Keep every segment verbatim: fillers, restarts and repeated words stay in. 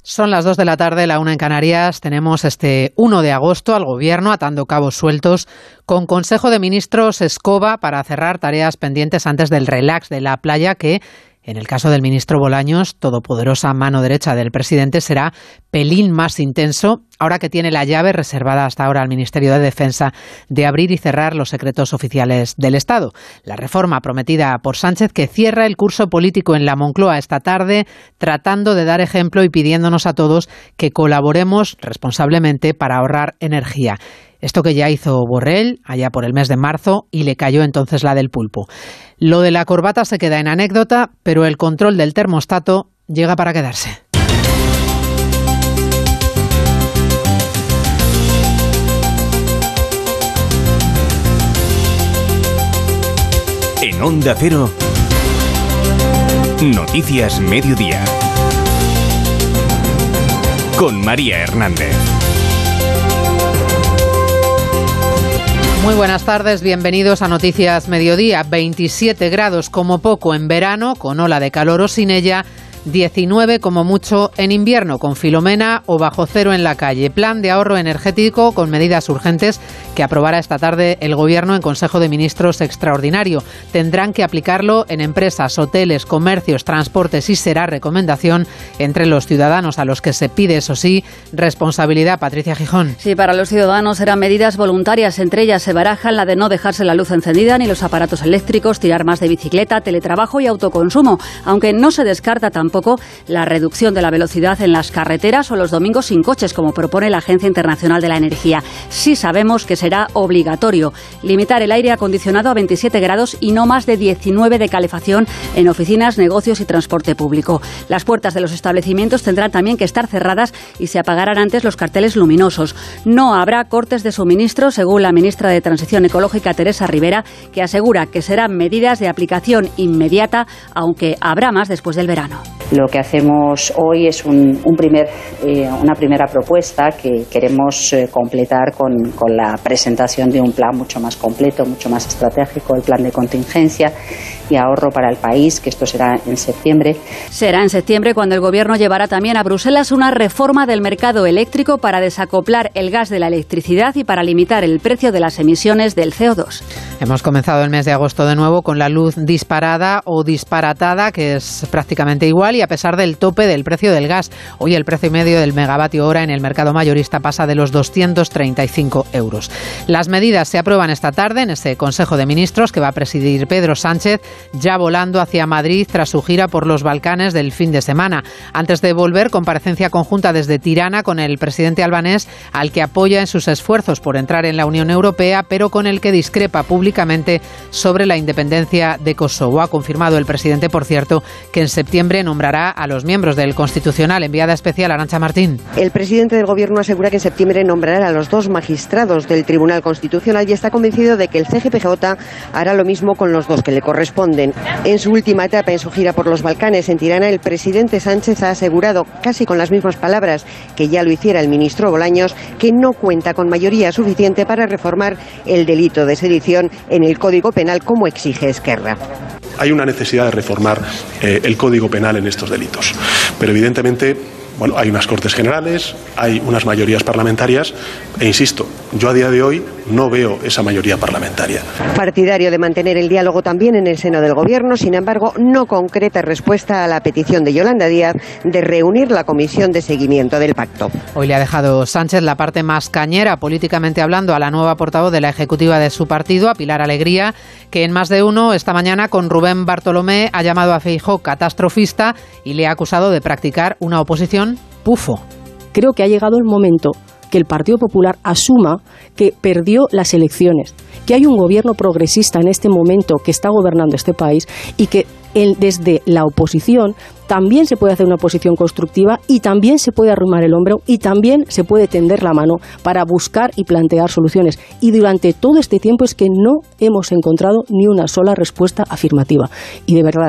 Son las dos de la tarde, la una en Canarias. Tenemos este uno de agosto al Gobierno atando cabos sueltos con Consejo de Ministros escoba para cerrar tareas pendientes antes del relax de la playa que, en el caso del ministro Bolaños, todopoderosa mano derecha del presidente, será pelín más intenso, ahora que tiene la llave reservada hasta ahora al Ministerio de Defensa de abrir y cerrar los secretos oficiales del Estado. La reforma prometida por Sánchez, que cierra el curso político en la Moncloa esta tarde, tratando de dar ejemplo y pidiéndonos a todos que colaboremos responsablemente para ahorrar energía. Esto que ya hizo Borrell allá por el mes de marzo y le cayó entonces la del pulpo. Lo de la corbata se queda en anécdota, pero el control del termostato llega para quedarse. En Onda Cero, Noticias Mediodía, con María Hernández. Muy buenas tardes, bienvenidos a Noticias Mediodía. veintisiete grados como poco en verano, con ola de calor o sin ella. diecinueve como mucho en invierno, con Filomena o bajo cero en la calle. Plan de ahorro energético con medidas urgentes que aprobará esta tarde el Gobierno en Consejo de Ministros extraordinario. Tendrán que aplicarlo en empresas, hoteles, comercios, transportes y será recomendación entre los ciudadanos, a los que se pide, eso sí, responsabilidad. Patricia Gijón. Sí, para los ciudadanos serán medidas voluntarias. Entre ellas se barajan la de no dejarse la luz encendida ni los aparatos eléctricos, tirar más de bicicleta, teletrabajo y autoconsumo, aunque no se descarta tampoco la reducción de la velocidad en las carreteras o los domingos sin coches, como propone la Agencia Internacional de la Energía. Sí sabemos que será obligatorio limitar el aire acondicionado a veintisiete grados y no más de diecinueve de calefacción en oficinas, negocios y transporte público. Las puertas de los establecimientos tendrán también que estar cerradas y se apagarán antes los carteles luminosos. No habrá cortes de suministro, según la ministra de Transición Ecológica, Teresa Rivera, que asegura que serán medidas de aplicación inmediata, aunque habrá más después del verano. Lo que hacemos hoy es un, un primer, eh, una primera propuesta que queremos eh, completar con, con la presentación de un plan mucho más completo, mucho más estratégico, el plan de contingencia y ahorro para el país, que esto será en septiembre. Será en septiembre cuando el Gobierno llevará también a Bruselas una reforma del mercado eléctrico para desacoplar el gas de la electricidad y para limitar el precio de las emisiones del C O dos. Hemos comenzado el mes de agosto de nuevo con la luz disparada o disparatada, que es prácticamente igual, y a pesar del tope del precio del gas. Hoy el precio medio del megavatio hora en el mercado mayorista pasa de los doscientos treinta y cinco euros. Las medidas se aprueban esta tarde en ese Consejo de Ministros que va a presidir Pedro Sánchez, ya volando hacia Madrid tras su gira por los Balcanes del fin de semana. Antes de volver, comparecencia conjunta desde Tirana con el presidente albanés, al que apoya en sus esfuerzos por entrar en la Unión Europea, pero con el que discrepa públicamente sobre la independencia de Kosovo. Ha confirmado el presidente, por cierto, que en septiembre nombrará a los miembros del Constitucional. Enviada especial, Arantxa Martín. El presidente del Gobierno asegura que en septiembre nombrará a los dos magistrados del Tribunal Constitucional y está convencido de que el C G P J hará lo mismo con los dos que le corresponden. En su última etapa en su gira por los Balcanes, en Tirana, el presidente Sánchez ha asegurado, casi con las mismas palabras que ya lo hiciera el ministro Bolaños, que no cuenta con mayoría suficiente para reformar el delito de sedición en el Código Penal, como exige Esquerra. Hay una necesidad de reformar eh, el Código Penal en estos delitos, pero evidentemente, bueno, hay unas Cortes Generales, hay unas mayorías parlamentarias e insisto, yo a día de hoy no veo esa mayoría parlamentaria. Partidario de mantener el diálogo también en el seno del Gobierno, sin embargo, no concreta respuesta a la petición de Yolanda Díaz de reunir la comisión de seguimiento del pacto. Hoy le ha dejado Sánchez la parte más cañera, políticamente hablando, a la nueva portavoz de la ejecutiva de su partido, a Pilar Alegría, que en Más de Uno esta mañana con Rubén Bartolomé ha llamado a Feijóo catastrofista y le ha acusado de practicar una oposición pufo. Creo que ha llegado el momento que el Partido Popular asuma que perdió las elecciones, que hay un gobierno progresista en este momento que está gobernando este país y que el, desde la oposición también se puede hacer una oposición constructiva y también se puede arrimar el hombro y también se puede tender la mano para buscar y plantear soluciones. Y durante todo este tiempo es que no hemos encontrado ni una sola respuesta afirmativa. Y de verdad,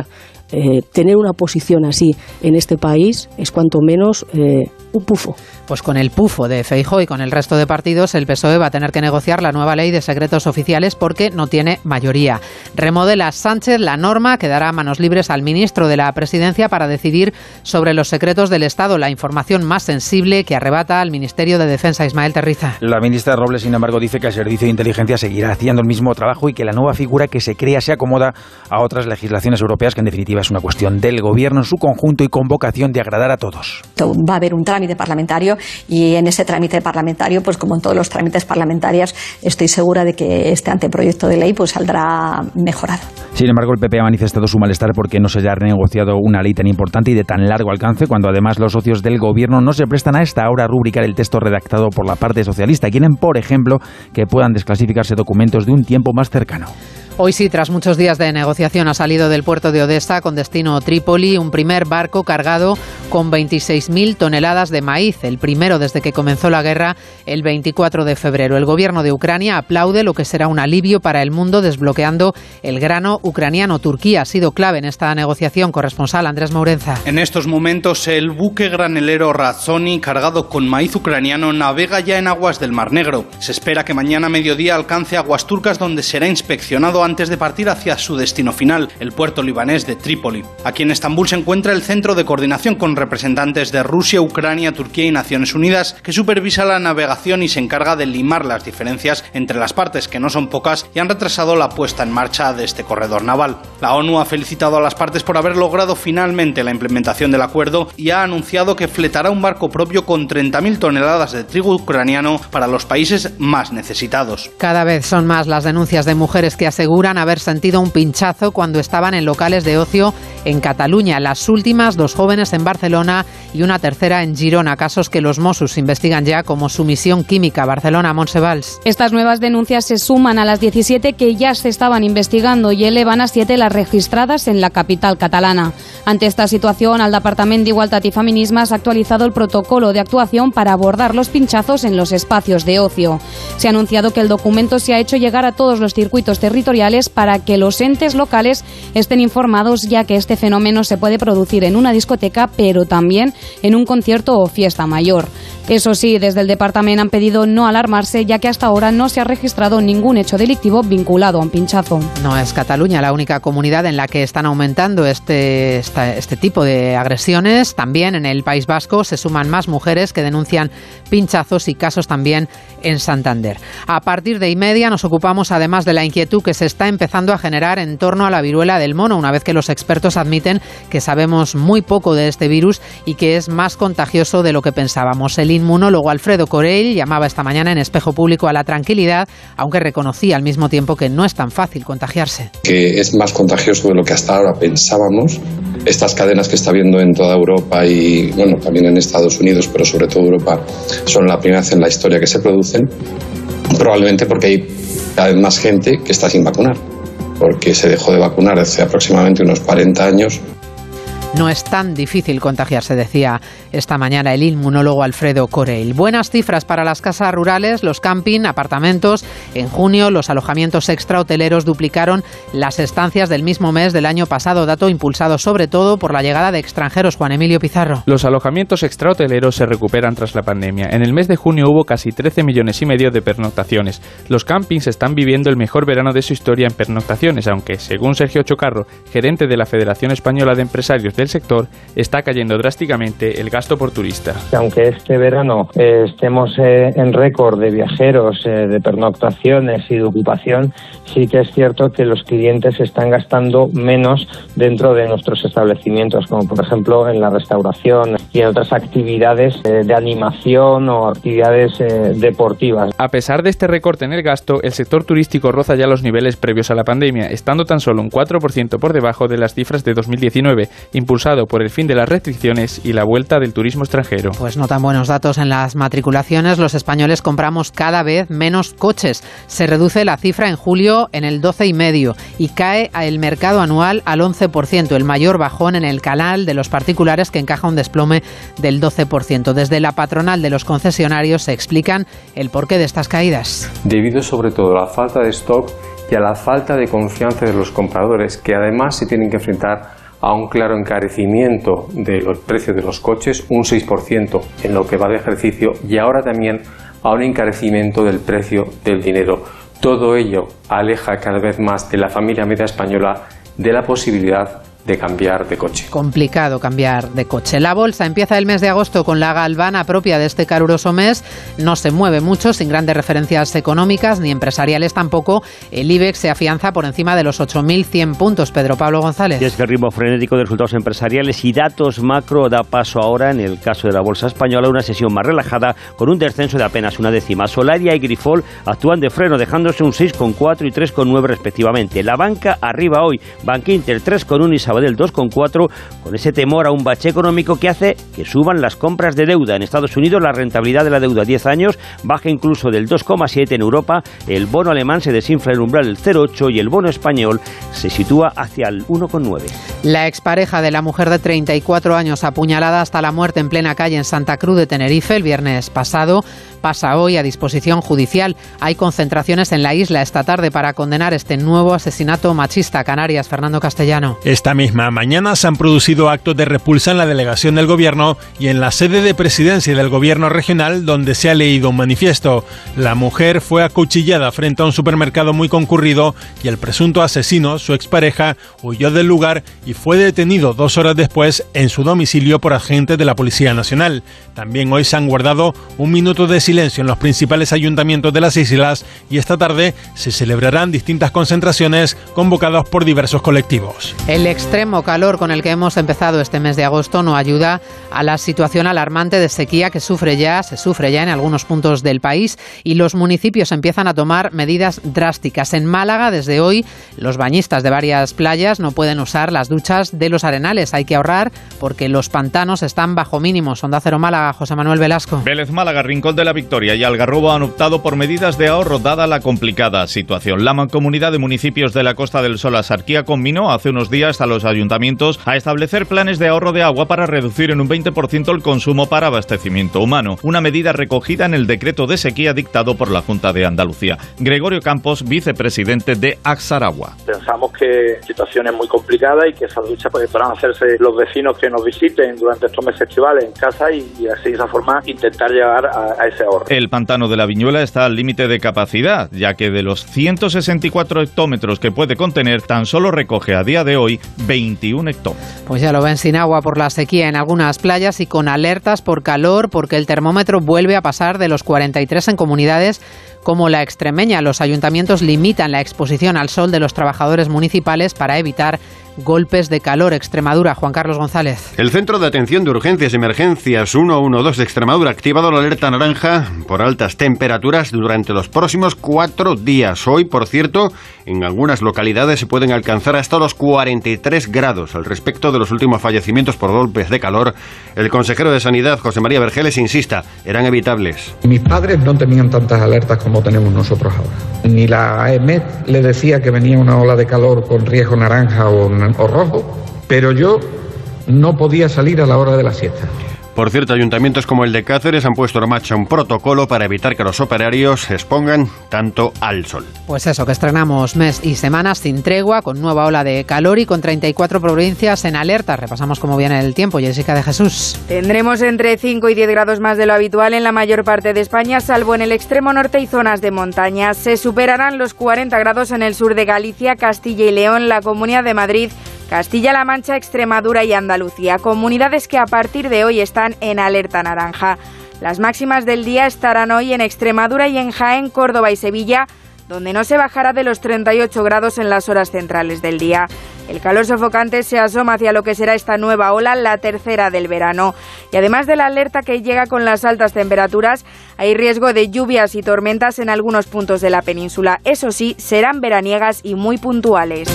eh, tener una posición así en este país es cuanto menos eh, un pufo. Pues con el pufo de Feijóo y con el resto de partidos, el P S O E va a tener que negociar la nueva ley de secretos oficiales porque no tiene mayoría. Remodela Sánchez la norma que dará manos libres al ministro de la Presidencia para decidir sobre los secretos del Estado, la información más sensible que arrebata al Ministerio de Defensa. Ismael Terriza. La ministra Robles, sin embargo, dice que el Servicio de Inteligencia seguirá haciendo el mismo trabajo y que la nueva figura que se crea se acomoda a otras legislaciones europeas, que en definitiva es una cuestión del Gobierno en su conjunto y con vocación de agradar a todos. Va a haber un trámite parlamentario y en ese trámite parlamentario, pues como en todos los trámites parlamentarios, estoy segura de que este anteproyecto de ley pues saldrá mejorado. Sin embargo, el P P ha manifestado su malestar porque no se haya renegociado una ley tan importante y de tan largo alcance, cuando además los socios del Gobierno no se prestan a esta hora a rubricar el texto redactado por la parte socialista. Quieren, por ejemplo, que puedan desclasificarse documentos de un tiempo más cercano. Hoy sí, tras muchos días de negociación, ha salido del puerto de Odesa con destino Trípoli un primer barco cargado con veintiséis mil toneladas de maíz, el primero desde que comenzó la guerra el veinticuatro de febrero. El gobierno de Ucrania aplaude lo que será un alivio para el mundo desbloqueando el grano ucraniano. Turquía ha sido clave en esta negociación. Corresponsal Andrés Mourenza. En estos momentos el buque granelero Razoni cargado con maíz ucraniano navega ya en aguas del Mar Negro. Se espera que mañana a mediodía alcance aguas turcas, donde será inspeccionado antes de partir hacia su destino final, el puerto libanés de Trípoli. Aquí en Estambul se encuentra el Centro de Coordinación con representantes de Rusia, Ucrania, Turquía y Naciones Unidas, que supervisa la navegación y se encarga de limar las diferencias entre las partes, que no son pocas, y han retrasado la puesta en marcha de este corredor naval. La ONU ha felicitado a las partes por haber logrado finalmente la implementación del acuerdo y ha anunciado que fletará un barco propio con treinta mil toneladas de trigo ucraniano para los países más necesitados. Cada vez son más las denuncias de mujeres que aseguran haber sentido un pinchazo cuando estaban en locales de ocio en Cataluña. Las últimas, dos jóvenes en Barcelona y una tercera en Girona, casos que los Mossos investigan ya como sumisión química. Barcelona, Montse Valls. Estas nuevas denuncias se suman a las diecisiete que ya se estaban investigando y elevan a siete las registradas en la capital catalana. Ante esta situación, el Departament d'Igualtat i Feminismes ha actualizado el protocolo de actuación para abordar los pinchazos en los espacios de ocio. Se ha anunciado que el documento se ha hecho llegar a todos los circuitos territoriales para que los entes locales estén informados, ya que este fenómeno se puede producir en una discoteca, pero también en un concierto o fiesta mayor. Eso sí, desde el departamento han pedido no alarmarse, ya que hasta ahora no se ha registrado ningún hecho delictivo vinculado a un pinchazo. No es Cataluña la única comunidad en la que están aumentando este, este, este tipo de agresiones. También en el País Vasco se suman más mujeres que denuncian pinchazos y casos también en Santander. A partir de y media nos ocupamos además de la inquietud que se está empezando a generar en torno a la viruela del mono, una vez que los expertos admiten que sabemos muy poco de este virus y que es más contagioso de lo que pensábamos. El inmunólogo Alfredo Corell llamaba esta mañana en Espejo Público a la tranquilidad, aunque reconocía al mismo tiempo que no es tan fácil contagiarse. Que es más contagioso de lo que hasta ahora pensábamos. Estas cadenas que está habiendo en toda Europa y bueno, también en Estados Unidos, pero sobre todo Europa, son la primera vez en la historia que se producen, probablemente porque hay cada vez más gente que está sin vacunar, porque se dejó de vacunar hace aproximadamente unos cuarenta años. No es tan difícil contagiarse, decía esta mañana el inmunólogo Alfredo Corell. Buenas cifras para las casas rurales, los camping, apartamentos. En junio los alojamientos extrahoteleros duplicaron las estancias del mismo mes del año pasado, dato impulsado sobre todo por la llegada de extranjeros. Juan Emilio Pizarro. Los alojamientos extrahoteleros se recuperan tras la pandemia. En el mes de junio hubo casi trece millones y medio de pernoctaciones. Los campings están viviendo el mejor verano de su historia en pernoctaciones, aunque, según Sergio Chocarro, gerente de la Federación Española de Empresarios del sector, está cayendo drásticamente el gasto por turista. Aunque este verano eh, estemos eh, en récord de viajeros, eh, de pernoctaciones y de ocupación, sí que es cierto que los clientes están gastando menos dentro de nuestros establecimientos, como por ejemplo en la restauración y en otras actividades eh, de animación o actividades eh, deportivas. A pesar de este recorte en el gasto, el sector turístico roza ya los niveles previos a la pandemia, estando tan solo un cuatro por ciento por debajo de las cifras de dos mil diecinueve, impulsado por el fin de las restricciones y la vuelta del turismo extranjero. Pues no tan buenos datos en las matriculaciones. Los españoles compramos cada vez menos coches. Se reduce la cifra en julio en el doce coma cinco y cae el mercado anual al once por ciento, el mayor bajón en el canal de los particulares, que encaja un desplome del doce por ciento. Desde la patronal de los concesionarios se explican el porqué de estas caídas. Debido sobre todo a la falta de stock y a la falta de confianza de los compradores, que además se tienen que enfrentar a un claro encarecimiento de los precios de los coches, un seis por ciento en lo que va de ejercicio, y ahora también a un encarecimiento del precio del dinero. Todo ello aleja cada vez más de la familia media española de la posibilidad de cambiar de coche. Complicado cambiar de coche. La bolsa empieza el mes de agosto con la galvana propia de este caluroso mes. No se mueve mucho, sin grandes referencias económicas ni empresariales tampoco. El IBEX se afianza por encima de los ocho mil cien puntos. Pedro Pablo González. Y es que el ritmo frenético de resultados empresariales y datos macro da paso ahora, en el caso de la bolsa española, a una sesión más relajada con un descenso de apenas una décima. Solaria y Grifol actúan de freno, dejándose un seis coma cuatro y tres coma nueve respectivamente. La banca arriba hoy, Bankinter tres coma uno y Sabadell del dos coma cuatro, con ese temor a un bache económico que hace que suban las compras de deuda. En Estados Unidos la rentabilidad de la deuda a diez años baja incluso del dos coma siete en Europa, el bono alemán se desinfla el umbral del cero coma ocho y el bono español se sitúa hacia el uno coma nueve. La expareja de la mujer de treinta y cuatro años apuñalada hasta la muerte en plena calle en Santa Cruz de Tenerife el viernes pasado pasa hoy a disposición judicial. Hay concentraciones en la isla esta tarde para condenar este nuevo asesinato machista. Canarias, Fernando Castellano. Esta misma mañana se han producido actos de repulsa en la delegación del Gobierno y en la sede de presidencia del Gobierno regional, donde se ha leído un manifiesto. La mujer fue acuchillada frente a un supermercado muy concurrido y el presunto asesino, su expareja, huyó del lugar y fue detenido dos horas después en su domicilio por agentes de la Policía Nacional. También hoy se han guardado un minuto de silencio en los principales ayuntamientos de las islas y esta tarde se celebrarán distintas concentraciones convocadas por diversos colectivos. El extremo calor con el que hemos empezado este mes de agosto no ayuda a la situación alarmante de sequía que sufre ya, se sufre ya en algunos puntos del país, y los municipios empiezan a tomar medidas drásticas. En Málaga, desde hoy, los bañistas de varias playas no pueden usar las duchas de los arenales. Hay que ahorrar porque los pantanos están bajo mínimos. Onda Cero Málaga, José Manuel Velasco. Vélez Málaga, Rincón de la Victoria y Algarrobo han optado por medidas de ahorro dada la complicada situación. La Mancomunidad de Municipios de la Costa del Sol, Asarquía, conminó hace unos días a los ayuntamientos a establecer planes de ahorro de agua para reducir en un veinte por ciento el consumo para abastecimiento humano, una medida recogida en el decreto de sequía dictado por la Junta de Andalucía. Gregorio Campos, vicepresidente de Axaragua. Pensamos que situación es muy complicada y que esas duchas pues, podrán hacerse los vecinos que nos visiten durante estos meses estivales en casa y, y así de esa forma intentar llegar a, a ese ahorro. El pantano de la Viñuela está al límite de capacidad, ya que de los ciento sesenta y cuatro hectómetros que puede contener, tan solo recoge a día de hoy veintiún hectómetros. Pues ya lo ven, sin agua por la sequía en algunas playas y con alertas por calor, porque el termómetro vuelve a pasar de los cuarenta y tres en comunidades como la extremeña. Los ayuntamientos limitan la exposición al sol de los trabajadores municipales para evitar golpes de calor. Extremadura, Juan Carlos González. El Centro de Atención de Urgencias y Emergencias ciento doce de Extremadura ha activado la alerta naranja por altas temperaturas durante los próximos cuatro días. Hoy, por cierto, en algunas localidades se pueden alcanzar hasta los cuarenta y tres grados. Al respecto de los últimos fallecimientos por golpes de calor, el consejero de Sanidad, José María Vergeles, insista, eran evitables. Mis padres no tenían tantas alertas como tenemos nosotros ahora. Ni la E M E T le decía que venía una ola de calor con riesgo naranja o, o rojo, pero yo no podía salir a la hora de la siesta. Por cierto, ayuntamientos como el de Cáceres han puesto en marcha un protocolo para evitar que los operarios se expongan tanto al sol. Pues eso, que estrenamos mes y semanas sin tregua, con nueva ola de calor y con treinta y cuatro provincias en alerta. Repasamos cómo viene el tiempo. Jessica de Jesús. Tendremos entre cinco y diez grados más de lo habitual en la mayor parte de España, salvo en el extremo norte y zonas de montaña. Se superarán los cuarenta grados en el sur de Galicia, Castilla y León, la Comunidad de Madrid, Castilla-La Mancha, Extremadura y Andalucía, comunidades que a partir de hoy están en alerta naranja. Las máximas del día estarán hoy en Extremadura y en Jaén, Córdoba y Sevilla, donde no se bajará de los treinta y ocho grados en las horas centrales del día. El calor sofocante se asoma hacia lo que será esta nueva ola, la tercera del verano. Y además de la alerta que llega con las altas temperaturas, hay riesgo de lluvias y tormentas en algunos puntos de la península. Eso sí, serán veraniegas y muy puntuales.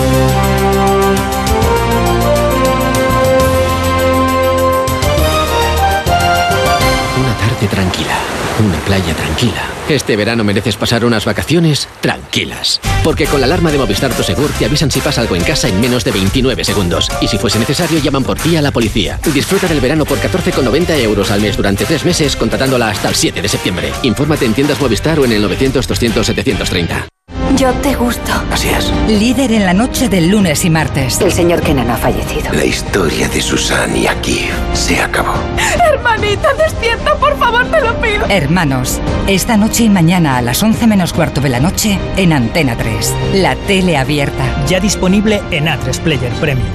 Una tarde tranquila, una playa tranquila. Este verano mereces pasar unas vacaciones tranquilas. Porque con la alarma de Movistar Prosegur te avisan si pasa algo en casa en menos de veintinueve segundos. Y si fuese necesario, llaman por ti a la policía. Disfruta del verano por catorce con noventa euros al mes durante tres meses, contratándola hasta el siete de septiembre. Infórmate en tiendas Movistar o en el novecientos doscientos setecientos treinta. Yo te gusto. Así es. Líder en la noche del lunes y martes. El señor Kenan ha fallecido. La historia de Susan y Akif se acabó. Hermanita, despierta, por favor, te lo pido. Hermanos, esta noche y mañana a las once menos cuarto de la noche en Antena tres. La tele abierta. Ya disponible en A tres Player Premium.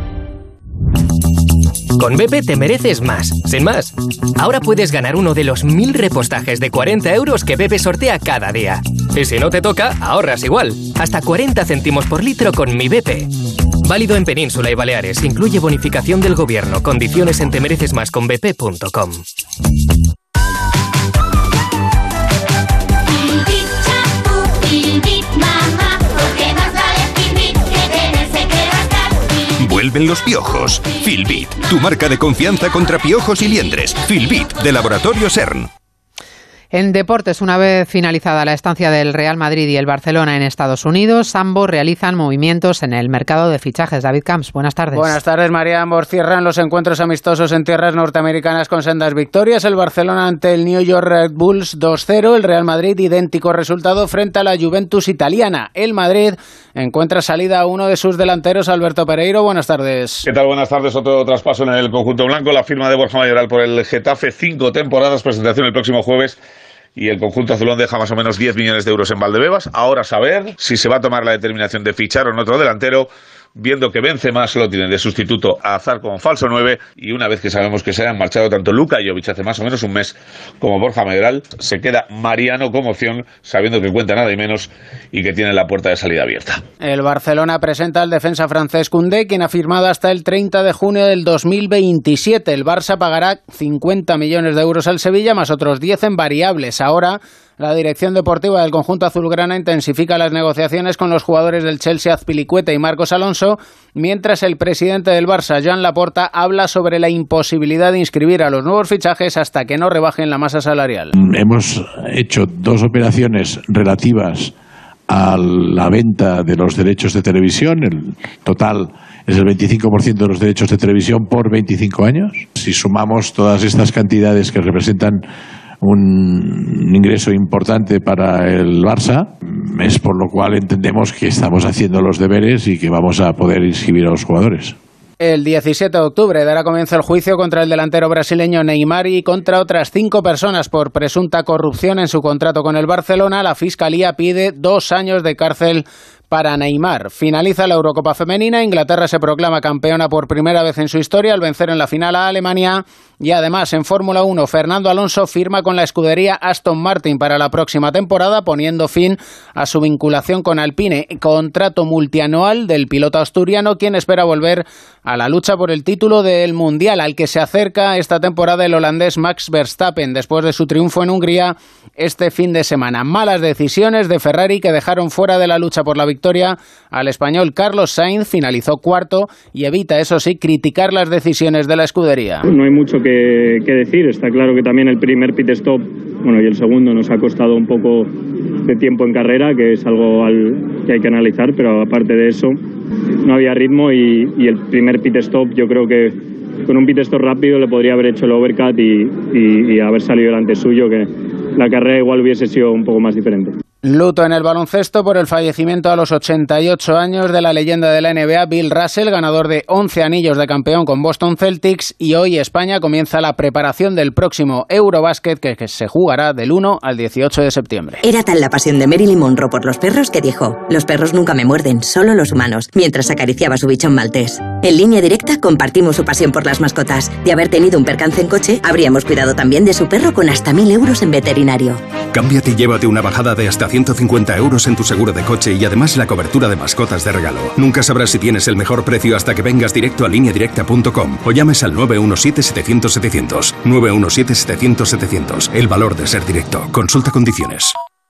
Con B P te mereces más, sin más. Ahora puedes ganar uno de los mil repostajes de cuarenta euros que B P sortea cada día. Y si no te toca, ahorras igual. Hasta cuarenta céntimos por litro con Mi B P. Válido en Península y Baleares. Incluye bonificación del gobierno. Condiciones en temerecesmasconbp punto com. Vuelven los piojos. Filbit, tu marca de confianza contra piojos y liendres. Filbit, de Laboratorio CERN. En deportes, una vez finalizada la estancia del Real Madrid y el Barcelona en Estados Unidos, ambos realizan movimientos en el mercado de fichajes. David Camps, buenas tardes. Buenas tardes, María. Ambos cierran los encuentros amistosos en tierras norteamericanas con sendas victorias. El Barcelona ante el New York Red Bulls dos cero. El Real Madrid, idéntico resultado frente a la Juventus italiana. El Madrid encuentra salida a uno de sus delanteros, Alberto Pereiro. Buenas tardes. ¿Qué tal? Buenas tardes. Otro traspaso en el conjunto blanco. La firma de Borja Mayoral por el Getafe. Cinco temporadas. Presentación el próximo jueves. Y el conjunto azulón deja más o menos diez millones de euros en Valdebebas. Ahora saber si se va a tomar la determinación de fichar o no otro delantero, viendo que Benzema solo tiene de sustituto a Hazard como falso nueve, y una vez que sabemos que se han marchado tanto Luka Jovic hace más o menos un mes como Borja Mayoral, se queda Mariano como opción, sabiendo que cuenta nada y menos y que tiene la puerta de salida abierta. El Barcelona presenta al defensa francés Koundé, quien ha firmado hasta el treinta de junio del dos mil veintisiete. El Barça pagará cincuenta millones de euros al Sevilla, más otros diez en variables. Ahora la dirección deportiva del conjunto azulgrana intensifica las negociaciones con los jugadores del Chelsea Azpilicueta y Marcos Alonso, mientras el presidente del Barça, Joan Laporta, habla sobre la imposibilidad de inscribir a los nuevos fichajes hasta que no rebajen la masa salarial. Hemos hecho dos operaciones relativas a la venta de los derechos de televisión. El total es el veinticinco por ciento de los derechos de televisión por veinticinco años. Si sumamos todas estas cantidades que representan un ingreso importante para el Barça, es por lo cual entendemos que estamos haciendo los deberes y que vamos a poder inscribir a los jugadores. El diecisiete de octubre dará comienzo el juicio contra el delantero brasileño Neymar y contra otras cinco personas por presunta corrupción en su contrato con el Barcelona. La Fiscalía pide dos años de cárcel para Neymar. Finaliza la Eurocopa femenina. Inglaterra se proclama campeona por primera vez en su historia al vencer en la final a Alemania. Y además, en Fórmula uno, Fernando Alonso firma con la escudería Aston Martin para la próxima temporada, poniendo fin a su vinculación con Alpine. Contrato multianual del piloto asturiano, quien espera volver a la lucha por el título del Mundial, al que se acerca esta temporada el holandés Max Verstappen, después de su triunfo en Hungría este fin de semana. Malas decisiones de Ferrari, que dejaron fuera de la lucha por la victoria al español Carlos Sainz. Finalizó cuarto y evita, eso sí, criticar las decisiones de la escudería. No hay mucho que, que decir. Está claro que también el primer pit stop, bueno, y el segundo nos ha costado un poco de tiempo en carrera, que es algo al, que hay que analizar, pero aparte de eso no había ritmo y, y el primer pit stop, yo creo que con un pit stop rápido le podría haber hecho el overcut y, y, y haber salido delante suyo, que la carrera igual hubiese sido un poco más diferente. Luto en el baloncesto por el fallecimiento a los ochenta y ocho años de la leyenda de la N B A, Bill Russell, ganador de once anillos de campeón con Boston Celtics, y hoy España comienza la preparación del próximo Eurobasket, que, que se jugará del uno al dieciocho de septiembre. Era tal la pasión de Marilyn Monroe por los perros que dijo: los perros nunca me muerden, solo los humanos, mientras acariciaba su bichón maltés. En Línea Directa compartimos su pasión por las mascotas. De haber tenido un percance en coche, habríamos cuidado también de su perro con hasta mil euros en veterinario. Cámbiate y llévate una bajada de hasta ciento cincuenta euros en tu seguro de coche y además la cobertura de mascotas de regalo. Nunca sabrás si tienes el mejor precio hasta que vengas directo a línea directa punto com o llames al nueve uno siete setecientos setecientos. nueve uno siete setecientos setecientos. El valor de ser directo. Consulta condiciones.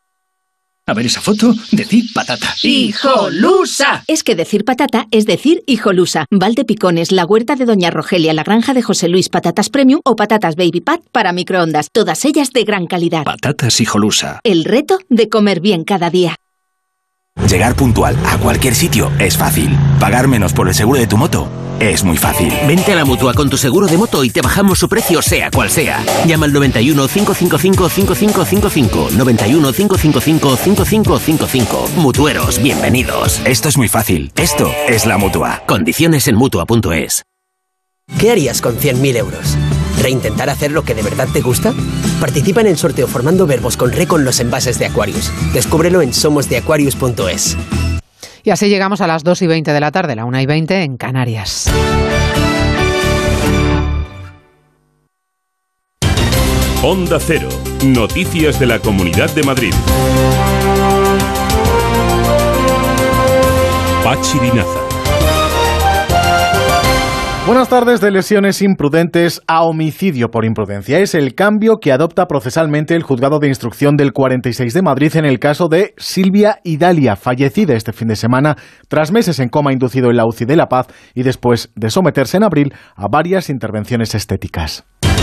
A ver esa foto, decir patata. ¡Hijolusa! Es que decir patata es decir hijolusa. Valdepicones, la huerta de Doña Rogelia, la granja de José Luis, patatas premium o patatas baby pat para microondas. Todas ellas de gran calidad. Patatas hijolusa. El reto de comer bien cada día. Llegar puntual a cualquier sitio es fácil. Pagar menos por el seguro de tu moto Es muy fácil. Vente a la Mutua con tu seguro de moto y te bajamos su precio sea cual sea. Llama al noventa y uno, cinco cinco cinco, cinco cinco cinco cinco. noventa y uno, cinco cinco cinco, cinco cinco cinco cinco. Mutueros, bienvenidos. Esto es muy fácil. Esto es la Mutua. Condiciones en Mutua punto es. ¿Qué harías con cien mil euros? ¿Reintentar hacer lo que de verdad te gusta? Participa en el sorteo formando verbos con re con los envases de Aquarius. Descúbrelo en somos de aquarius punto es. Y así llegamos a las dos y veinte de la tarde, la una y veinte en Canarias. Onda Cero. Noticias de la Comunidad de Madrid. Pachi Linaza. Buenas tardes. De lesiones imprudentes a homicidio por imprudencia. Es el cambio que adopta procesalmente el Juzgado de Instrucción del cuarenta y seis de Madrid en el caso de Silvia Idalia, fallecida este fin de semana tras meses en coma inducido en la U C I de La Paz y después de someterse en abril a varias intervenciones estéticas.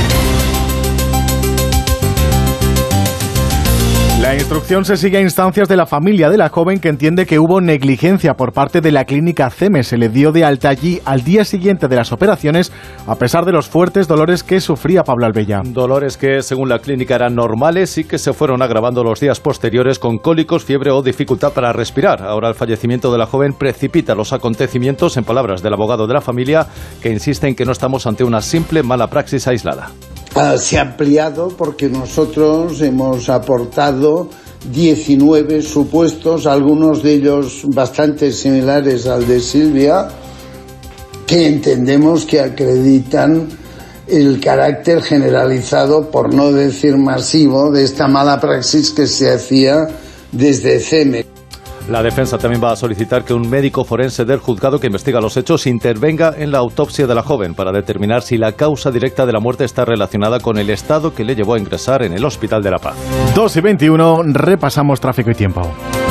La instrucción se sigue a instancias de la familia de la joven, que entiende que hubo negligencia por parte de la clínica CEME. Se le dio de alta allí al día siguiente de las operaciones, a pesar de los fuertes dolores que sufría Pablo Albella. Dolores que, según la clínica, eran normales y que se fueron agravando los días posteriores con cólicos, fiebre o dificultad para respirar. Ahora el fallecimiento de la joven precipita los acontecimientos, en palabras del abogado de la familia, que insiste en que no estamos ante una simple mala praxis aislada. Uh, se ha ampliado porque nosotros hemos aportado diecinueve supuestos, algunos de ellos bastante similares al de Silvia, que entendemos que acreditan el carácter generalizado, por no decir masivo, de esta mala praxis que se hacía desde CEME. La defensa también va a solicitar que un médico forense del juzgado que investiga los hechos intervenga en la autopsia de la joven para determinar si la causa directa de la muerte está relacionada con el estado que le llevó a ingresar en el Hospital de La Paz. dos y veintiuno, repasamos tráfico y tiempo.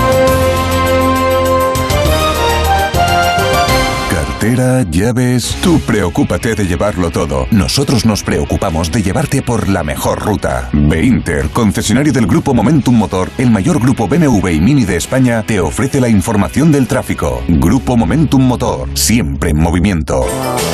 Cartera, llaves... Tú preocúpate de llevarlo todo. Nosotros nos preocupamos de llevarte por la mejor ruta. Beinter, concesionario del Grupo Momentum Motor, el mayor grupo B M W y Mini de España, te ofrece la información del tráfico. Grupo Momentum Motor, siempre en movimiento.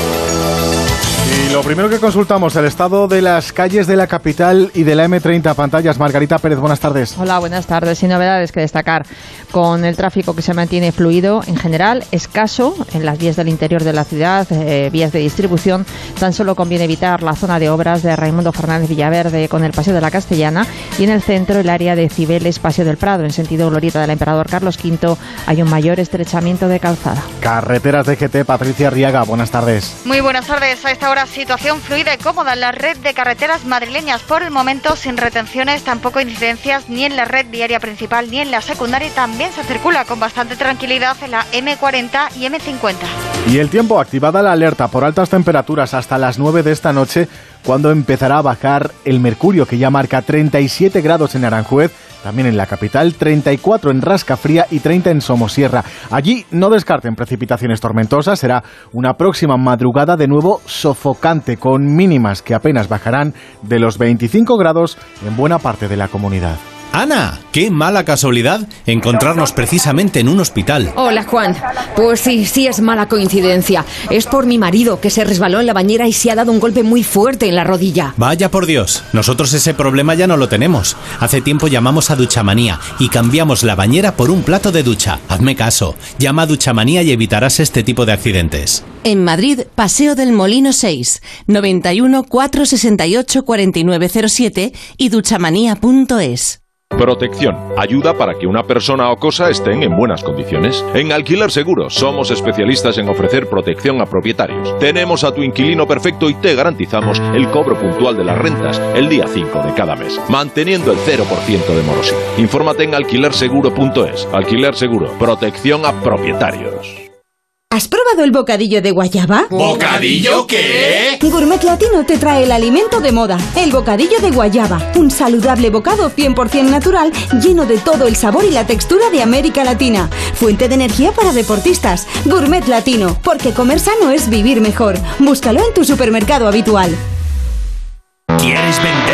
Y lo primero que consultamos, el estado de las calles de la capital y de la eme treinta. Pantallas, Margarita Pérez, buenas tardes. Hola, buenas tardes. Sin novedades que destacar. Con el tráfico que se mantiene fluido en general, escaso en las vías del interior de la ciudad, eh, vías de distribución. Tan solo conviene evitar la zona de obras de Raimundo Fernández Villaverde con el Paseo de la Castellana, y en el centro el área de Cibeles, Paseo del Prado. En sentido Glorieta del Emperador Carlos quinto hay un mayor estrechamiento de calzada. Carreteras de G T, Patricia Arriaga, buenas tardes. Muy buenas tardes. A esta hora situación fluida y cómoda en la red de carreteras madrileñas. Por el momento sin retenciones, tampoco incidencias ni en la red viaria principal ni en la secundaria. También se circula con bastante tranquilidad en la eme cuarenta y eme cincuenta. Y el tiempo, activada la alerta por altas temperaturas hasta las nueve de esta noche, cuando empezará a bajar el mercurio, que ya marca treinta y siete grados en Aranjuez, también en la capital, treinta y cuatro en Rascafría y treinta en Somosierra. Allí no descarten precipitaciones tormentosas, será una próxima madrugada de nuevo sofocante, con mínimas que apenas bajarán de los veinticinco grados en buena parte de la comunidad. Ana, qué mala casualidad encontrarnos precisamente en un hospital. Hola, Juan. Pues sí, sí es mala coincidencia. Es por mi marido, que se resbaló en la bañera y se ha dado un golpe muy fuerte en la rodilla. Vaya por Dios, nosotros ese problema ya no lo tenemos. Hace tiempo llamamos a Duchamanía y cambiamos la bañera por un plato de ducha. Hazme caso, llama a Duchamanía y evitarás este tipo de accidentes. En Madrid, Paseo del Molino seis, noventa y uno, cuatrocientos sesenta y ocho, cuarenta y nueve cero siete y duchamanía punto es. Protección. Ayuda para que una persona o cosa estén en buenas condiciones. En Alquiler Seguro somos especialistas en ofrecer protección a propietarios. Tenemos a tu inquilino perfecto y te garantizamos el cobro puntual de las rentas el día cinco de cada mes, manteniendo el cero por ciento de morosidad. Infórmate en alquiler seguro punto es. Alquiler Seguro. Protección a propietarios. ¿Has probado el bocadillo de guayaba? ¿Bocadillo qué? Gourmet Latino te trae el alimento de moda, el bocadillo de guayaba. Un saludable bocado cien por ciento natural, lleno de todo el sabor y la textura de América Latina. Fuente de energía para deportistas. Gourmet Latino, porque comer sano es vivir mejor. Búscalo en tu supermercado habitual. ¿Quieres vender tu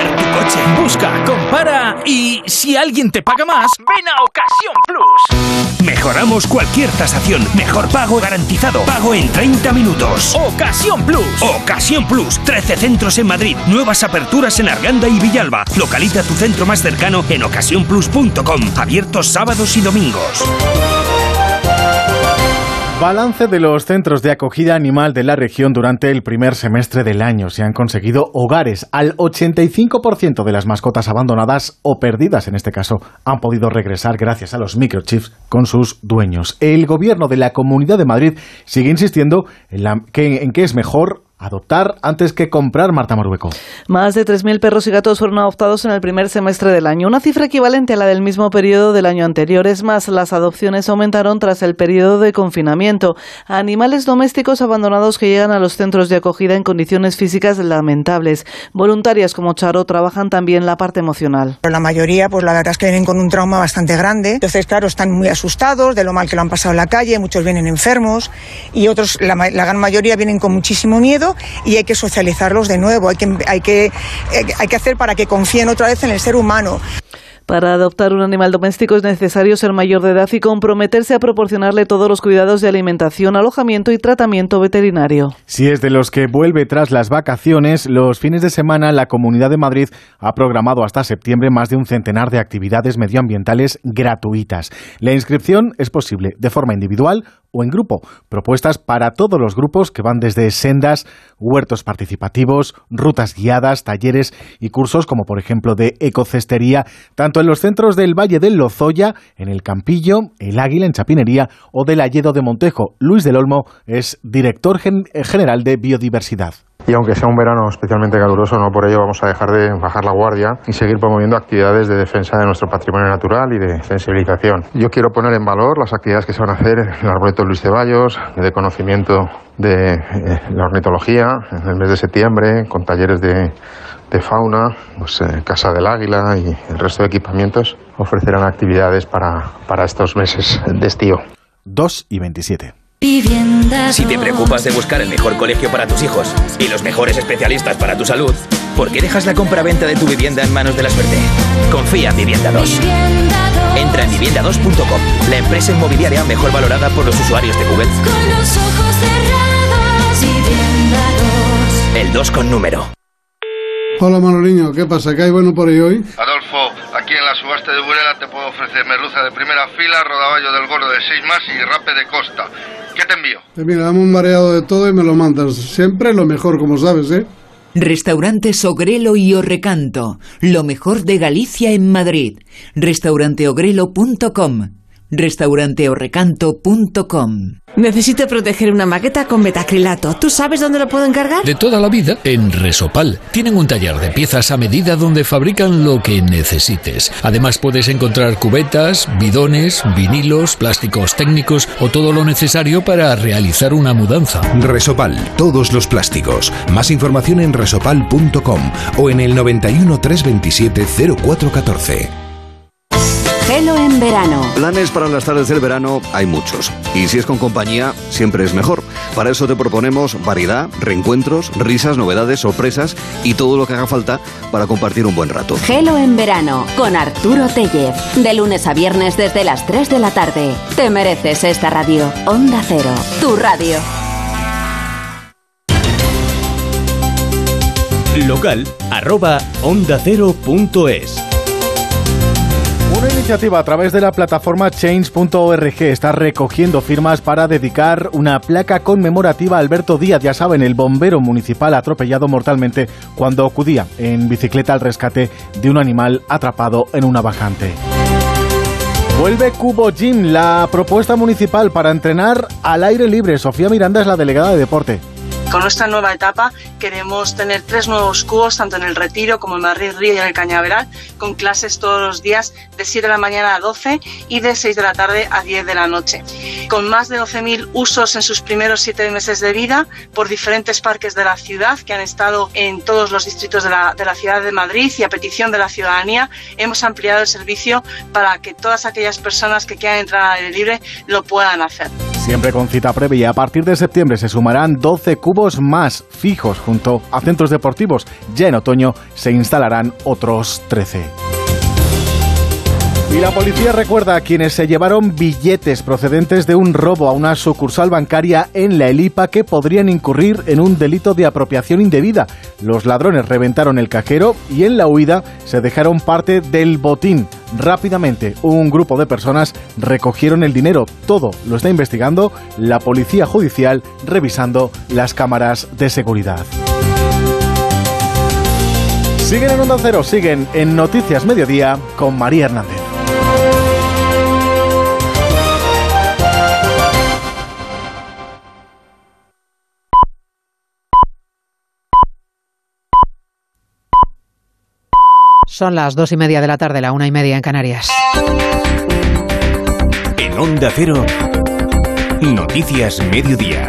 Porsche. Busca, compara y si alguien te paga más, ven a Ocasión Plus. Mejoramos cualquier tasación. Mejor pago garantizado. Pago en treinta minutos. Ocasión Plus. Ocasión Plus. trece centros en Madrid. Nuevas aperturas en Arganda y Villalba. Localiza tu centro más cercano en ocasión plus punto com. Abiertos sábados y domingos. Balance de los centros de acogida animal de la región durante el primer semestre del año. Se han conseguido hogares. Al ochenta y cinco por ciento de las mascotas abandonadas o perdidas, en este caso, han podido regresar gracias a los microchips con sus dueños. El gobierno de la Comunidad de Madrid sigue insistiendo en, la, que, en que es mejor adoptar antes que comprar, Marta Marueco. Más de tres mil perros y gatos fueron adoptados en el primer semestre del año, una cifra equivalente a la del mismo periodo del año anterior. Es más, las adopciones aumentaron tras el periodo de confinamiento. Animales domésticos abandonados que llegan a los centros de acogida en condiciones físicas lamentables. Voluntarias como Charo trabajan también la parte emocional. La mayoría, pues la verdad es que vienen con un trauma bastante grande. Entonces, claro, están muy asustados de lo mal que lo han pasado en la calle. Muchos vienen enfermos y otros, la, la gran mayoría, vienen con muchísimo miedo. Y hay que socializarlos de nuevo, hay que, hay que, hay que hacer para que confíen otra vez en el ser humano. Para adoptar un animal doméstico es necesario ser mayor de edad y comprometerse a proporcionarle todos los cuidados de alimentación, alojamiento y tratamiento veterinario. Si es de los que vuelve tras las vacaciones, los fines de semana la Comunidad de Madrid ha programado hasta septiembre más de un centenar de actividades medioambientales gratuitas. La inscripción es posible de forma individual o en grupo. Propuestas para todos los grupos que van desde sendas, huertos participativos, rutas guiadas, talleres y cursos como por ejemplo de ecocestería, tanto en los centros del Valle del Lozoya, en el Campillo, el Águila en Chapinería o del Alledo de Montejo. Luis del Olmo es director gen- general de Biodiversidad. Y aunque sea un verano especialmente caluroso, no por ello vamos a dejar de bajar la guardia y seguir promoviendo actividades de defensa de nuestro patrimonio natural y de sensibilización. Yo quiero poner en valor las actividades que se van a hacer en el Arboreto Luis Ceballos, de conocimiento de eh, la ornitología en el mes de septiembre, con talleres de, de fauna, pues, eh, Casa del Águila y el resto de equipamientos ofrecerán actividades para, para estos meses de estío. dos y veintisiete. Si te preocupas de buscar el mejor colegio para tus hijos y los mejores especialistas para tu salud, ¿por qué dejas la compra-venta de tu vivienda en manos de la suerte? Confía en Vivienda dos. Entra en vivienda dos punto com, la empresa inmobiliaria mejor valorada por los usuarios de Google. Con los ojos cerrados, Vivienda dos. El dos con número. Hola Manoliño, ¿qué pasa? ¿Qué hay bueno por ahí hoy? Adolfo, aquí en la subasta de Burela te puedo ofrecer merluza de primera fila, rodaballo del gordo de seis más y rape de costa. ¿Qué te envío? Pues mira, dame un mareado de todo y me lo mandas. Siempre lo mejor, como sabes, ¿eh? Restaurantes Ogrelo y Orrecanto, lo mejor de Galicia en Madrid. restaurante ogrelo punto com, restaurante orrecanto punto com. Necesito proteger una maqueta con metacrilato. ¿Tú sabes dónde lo puedo encargar? De toda la vida, en Resopal. Tienen un taller de piezas a medida donde fabrican lo que necesites. Además puedes encontrar cubetas, bidones, vinilos, plásticos técnicos o todo lo necesario para realizar una mudanza. Resopal, todos los plásticos. Más información en resopal punto com o en el noventa y uno, trescientos veintisiete, cero cuatro catorce. Gelo en verano. Planes para las tardes del verano hay muchos. Y si es con compañía, siempre es mejor. Para eso te proponemos variedad, reencuentros, risas, novedades, sorpresas y todo lo que haga falta para compartir un buen rato. Gelo en verano con Arturo Tellez. De lunes a viernes desde las tres de la tarde. Te mereces esta radio. Onda Cero, tu radio. Local arroba onda cero punto es. Una iniciativa a través de la plataforma change punto org está recogiendo firmas para dedicar una placa conmemorativa a Alberto Díaz, ya saben, el bombero municipal atropellado mortalmente cuando acudía en bicicleta al rescate de un animal atrapado en una bajante. Vuelve Cubo Gym, la propuesta municipal para entrenar al aire libre. Sofía Miranda es la delegada de deporte. Con nuestra nueva etapa queremos tener tres nuevos cubos, tanto en el Retiro como en Madrid Río y en el Cañaveral, con clases todos los días de siete de la mañana a doce y de seis de la tarde a diez de la noche. Con más de doce mil usos en sus primeros siete meses de vida por diferentes parques de la ciudad que han estado en todos los distritos de la, de la ciudad de Madrid, y a petición de la ciudadanía hemos ampliado el servicio para que todas aquellas personas que quieran entrar al aire libre lo puedan hacer. Siempre con cita previa. A partir de septiembre se sumarán doce cubos más fijos junto a centros deportivos. Ya en otoño se instalarán otros trece. Y la policía recuerda a quienes se llevaron billetes procedentes de un robo a una sucursal bancaria en La Elipa que podrían incurrir en un delito de apropiación indebida. Los ladrones reventaron el cajero y en la huida se dejaron parte del botín. Rápidamente, un grupo de personas recogieron el dinero. Todo lo está investigando la policía judicial, revisando las cámaras de seguridad. Siguen en Onda Cero, siguen en Noticias Mediodía con María Hernández. Son las dos y media de la tarde, la una y media en Canarias. En Onda Cero, Noticias Mediodía,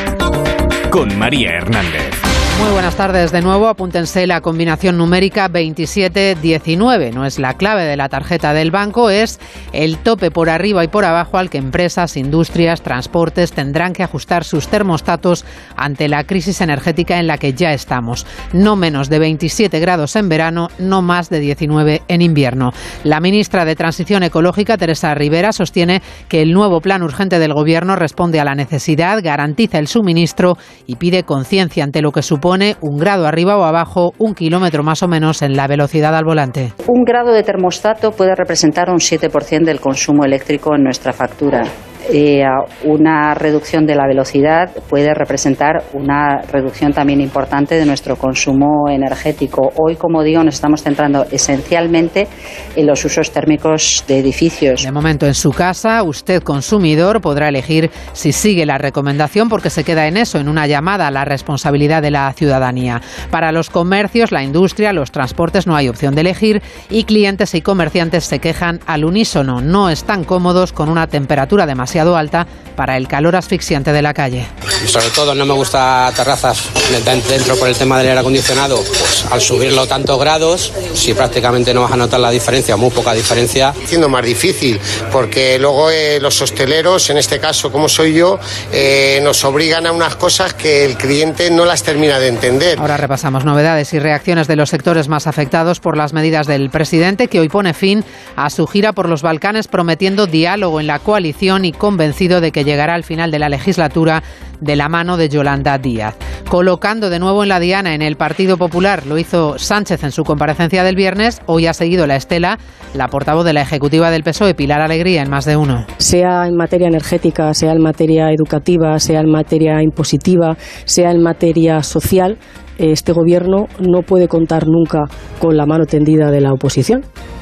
con María Hernández. Muy buenas tardes de nuevo. Apúntense la combinación numérica veintisiete diecinueve. No es la clave de la tarjeta del banco, es el tope por arriba y por abajo al que empresas, industrias, transportes tendrán que ajustar sus termostatos ante la crisis energética en la que ya estamos. No menos de veintisiete grados en verano, no más de diecinueve en invierno. La ministra de Transición Ecológica, Teresa Rivera, sostiene que el nuevo plan urgente del Gobierno responde a la necesidad, garantiza el suministro y pide conciencia ante lo que supone Pone un grado arriba o abajo, un kilómetro más o menos en la velocidad al volante. Un grado de termostato puede representar un siete por ciento del consumo eléctrico en nuestra factura. Eh, una reducción de la velocidad puede representar una reducción también importante de nuestro consumo energético. Hoy, como digo, nos estamos centrando esencialmente en los usos térmicos de edificios. De momento, en su casa, usted, consumidor, podrá elegir si sigue la recomendación porque se queda en eso, en una llamada a la responsabilidad de la ciudadanía. Para los comercios, la industria, los transportes, no hay opción de elegir y clientes y comerciantes se quejan al unísono. No están cómodos con una temperatura demasiado alta para el calor asfixiante de la calle. Sobre todo no me gusta terrazas dentro por el tema del aire acondicionado. Pues al subirlo tantos grados, si prácticamente no vas a notar la diferencia, muy poca diferencia. Siendo más difícil, porque luego eh, los hosteleros, en este caso como soy yo, eh, nos obligan a unas cosas que el cliente no las termina de entender. Ahora repasamos novedades y reacciones de los sectores más afectados por las medidas del presidente, que hoy pone fin a su gira por los Balcanes prometiendo diálogo en la coalición y convencido de que llegará al final de la legislatura de la mano de Yolanda Díaz. Colocando de nuevo en la diana en el Partido Popular, lo hizo Sánchez en su comparecencia del viernes, hoy ha seguido la estela la portavoz de la ejecutiva del P S O E, Pilar Alegría, en Más de Uno. Sea en materia energética, sea en materia educativa, sea en materia impositiva, sea en materia social, este gobierno no puede contar nunca con la mano tendida de la oposición.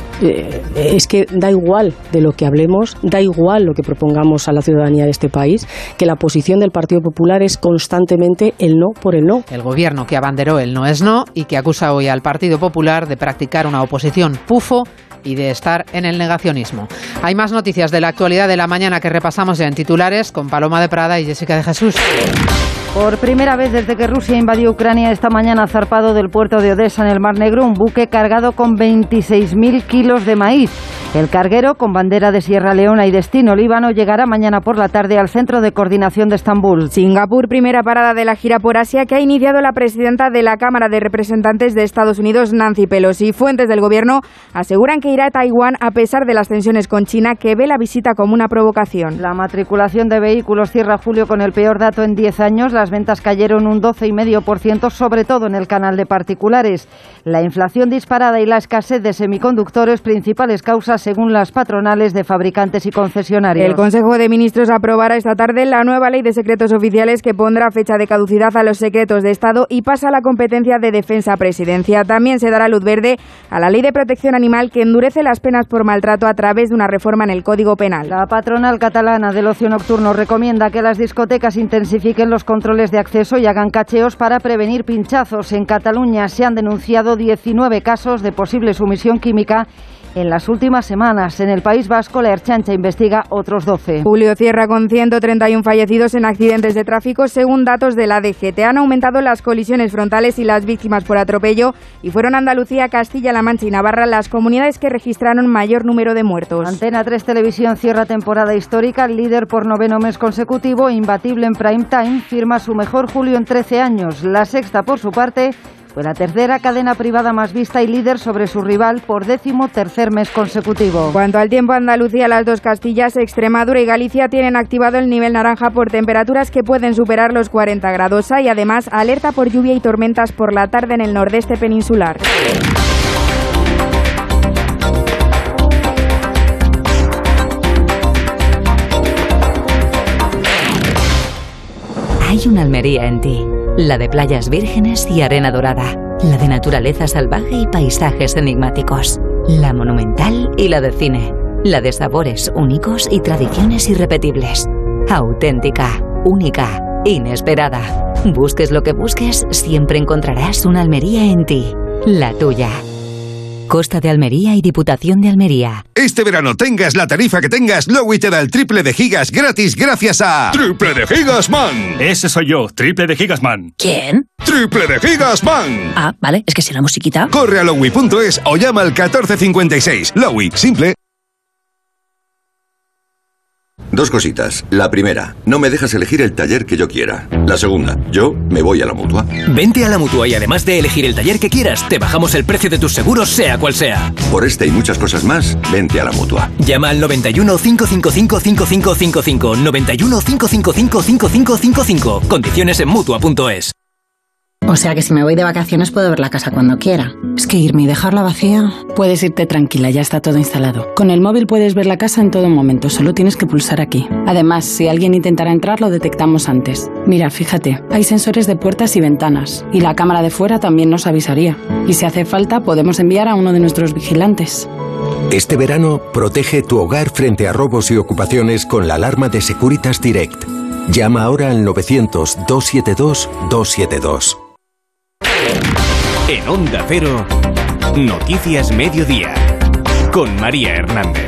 Es que da igual de lo que hablemos, da igual lo que propongamos a la ciudadanía de este país, que la posición del Partido Popular es constantemente el no por el no. El gobierno que abanderó el no es no y que acusa hoy al Partido Popular de practicar una oposición pufo y de estar en el negacionismo. Hay más noticias de la actualidad de la mañana que repasamos ya en titulares con Paloma de Prada y Jessica de Jesús. Por primera vez desde que Rusia invadió Ucrania, esta mañana ha zarpado del puerto de Odessa en el Mar Negro un buque cargado con veintiséis mil kilos de maíz. El carguero, con bandera de Sierra Leona y destino Líbano, llegará mañana por la tarde al Centro de Coordinación de Estambul. Singapur, primera parada de la gira por Asia que ha iniciado la presidenta de la Cámara de Representantes de Estados Unidos, Nancy Pelosi. Fuentes del gobierno aseguran que irá a Taiwán a pesar de las tensiones con China, que ve la visita como una provocación. La matriculación de vehículos cierra julio con el peor dato en diez años. Las ventas cayeron un doce coma cinco por ciento, sobre todo en el canal de particulares. La inflación disparada y la escasez de semiconductores, principales causas según las patronales de fabricantes y concesionarios. El Consejo de Ministros aprobará esta tarde la nueva ley de secretos oficiales que pondrá fecha de caducidad a los secretos de Estado y pasa a la competencia de defensa-presidencia. También se dará luz verde a la ley de protección animal que endurece las penas por maltrato a través de una reforma en el Código Penal. La patronal catalana del ocio nocturno recomienda que las discotecas intensifiquen los controles de acceso y hagan cacheos para prevenir pinchazos. En Cataluña se han denunciado diecinueve casos de posible sumisión química en las últimas semanas. En el País Vasco, la Ertzaintza investiga otros doce. Julio cierra con ciento treinta y uno fallecidos en accidentes de tráfico, según datos de la D G T. Han aumentado las colisiones frontales y las víctimas por atropello, y fueron Andalucía, Castilla-La Mancha y Navarra las comunidades que registraron mayor número de muertos. Antena tres Televisión cierra temporada histórica. El líder por noveno mes consecutivo, imbatible en prime time, firma su mejor julio en trece años. La Sexta, por su parte, fue la tercera cadena privada más vista y líder sobre su rival por décimo tercer mes consecutivo. Cuanto al tiempo, Andalucía, las dos Castillas, Extremadura y Galicia tienen activado el nivel naranja por temperaturas que pueden superar los cuarenta grados. Hay además alerta por lluvia y tormentas por la tarde en el nordeste peninsular. Hay una Almería en ti, la de playas vírgenes y arena dorada, la de naturaleza salvaje y paisajes enigmáticos, la monumental y la de cine, la de sabores únicos y tradiciones irrepetibles, auténtica, única, inesperada. Busques lo que busques, siempre encontrarás una Almería en ti, la tuya. Costa de Almería y Diputación de Almería. Este verano, tengas la tarifa que tengas, Lowy te da el triple de gigas gratis gracias a... ¡Triple de Gigas Man! Ese soy yo, Triple de Gigas Man. ¿Quién? ¡Triple de Gigas Man! Ah, vale, es que si la musiquita... Corre a lowy punto es o llama al catorce cincuenta y seis. Lowy, simple. Dos cositas. La primera, no me dejas elegir el taller que yo quiera. La segunda, yo me voy a la Mutua. Vente a la Mutua y además de elegir el taller que quieras, te bajamos el precio de tus seguros, sea cual sea. Por este y muchas cosas más, vente a la Mutua. Llama al noventa y uno, cinco cinco cinco, cinco cinco cinco cinco, noventa y uno, cinco cinco cinco, cinco cinco cinco cinco. Condiciones en Mutua punto es. O sea que si me voy de vacaciones puedo ver la casa cuando quiera. Es que irme y dejarla vacía... Puedes irte tranquila, ya está todo instalado. Con el móvil puedes ver la casa en todo momento, solo tienes que pulsar aquí. Además, si alguien intentara entrar, lo detectamos antes. Mira, fíjate, hay sensores de puertas y ventanas. Y la cámara de fuera también nos avisaría. Y si hace falta, podemos enviar a uno de nuestros vigilantes. Este verano, protege tu hogar frente a robos y ocupaciones con la alarma de Securitas Direct. Llama ahora al novecientos, doscientos setenta y dos, doscientos setenta y dos. En Onda Cero, Noticias Mediodía, con María Hernández.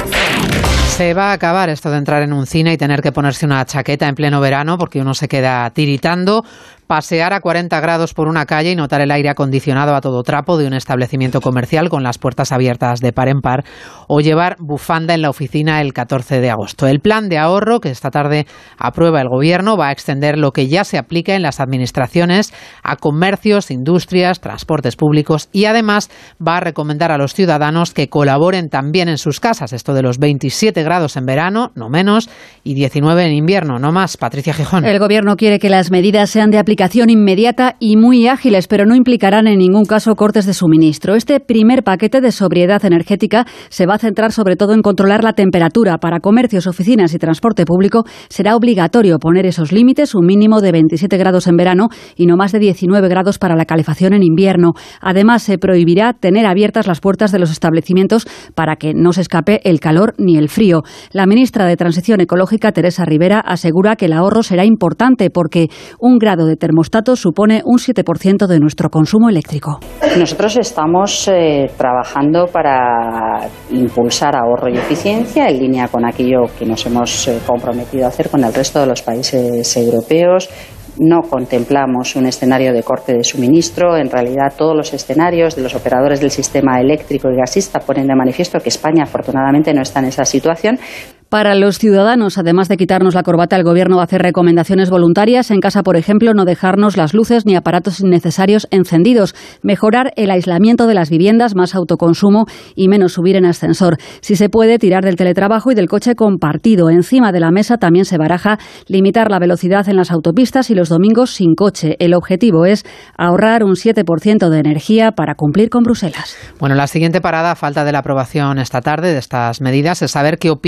Se va a acabar esto de entrar en un cine y tener que ponerse una chaqueta en pleno verano porque uno se queda tiritando. Pasear a cuarenta grados por una calle y notar el aire acondicionado a todo trapo de un establecimiento comercial con las puertas abiertas de par en par, o llevar bufanda en la oficina el catorce de agosto. El plan de ahorro que esta tarde aprueba el Gobierno va a extender lo que ya se aplica en las administraciones a comercios, industrias, transportes públicos, y además va a recomendar a los ciudadanos que colaboren también en sus casas. Esto de los veintisiete grados en verano, no menos, y diecinueve en invierno, no más. Patricia Gijón. El Gobierno quiere que las medidas sean de aplicación inmediata y muy ágiles, pero no implicarán en ningún caso cortes de suministro. Este primer paquete de sobriedad energética se va a centrar sobre todo en controlar la temperatura. Para comercios, oficinas y transporte público será obligatorio poner esos límites, un mínimo de veintisiete grados en verano y no más de diecinueve grados para la calefacción en invierno. Además, se prohibirá tener abiertas las puertas de los establecimientos para que no se escape el calor ni el frío. La ministra de Transición Ecológica, Teresa Rivera, asegura que el ahorro será importante porque un grado de termostato supone un siete por ciento de nuestro consumo eléctrico. Nosotros estamos eh, trabajando para impulsar ahorro y eficiencia en línea con aquello que nos hemos eh, comprometido a hacer con el resto de los países europeos. No contemplamos un escenario de corte de suministro. En realidad, todos los escenarios de los operadores del sistema eléctrico y gasista ponen de manifiesto que España, afortunadamente, no está en esa situación. Para los ciudadanos, además de quitarnos la corbata, el Gobierno va a hacer recomendaciones voluntarias. En casa, por ejemplo, no dejarnos las luces ni aparatos innecesarios encendidos. Mejorar el aislamiento de las viviendas, más autoconsumo y menos subir en ascensor. Si se puede, tirar del teletrabajo y del coche compartido. Encima de la mesa también se baraja limitar la velocidad en las autopistas y los domingos sin coche. El objetivo es ahorrar un siete por ciento de energía para cumplir con Bruselas. Bueno, la siguiente parada, a falta de la aprobación esta tarde de estas medidas, es saber qué opinan al respecto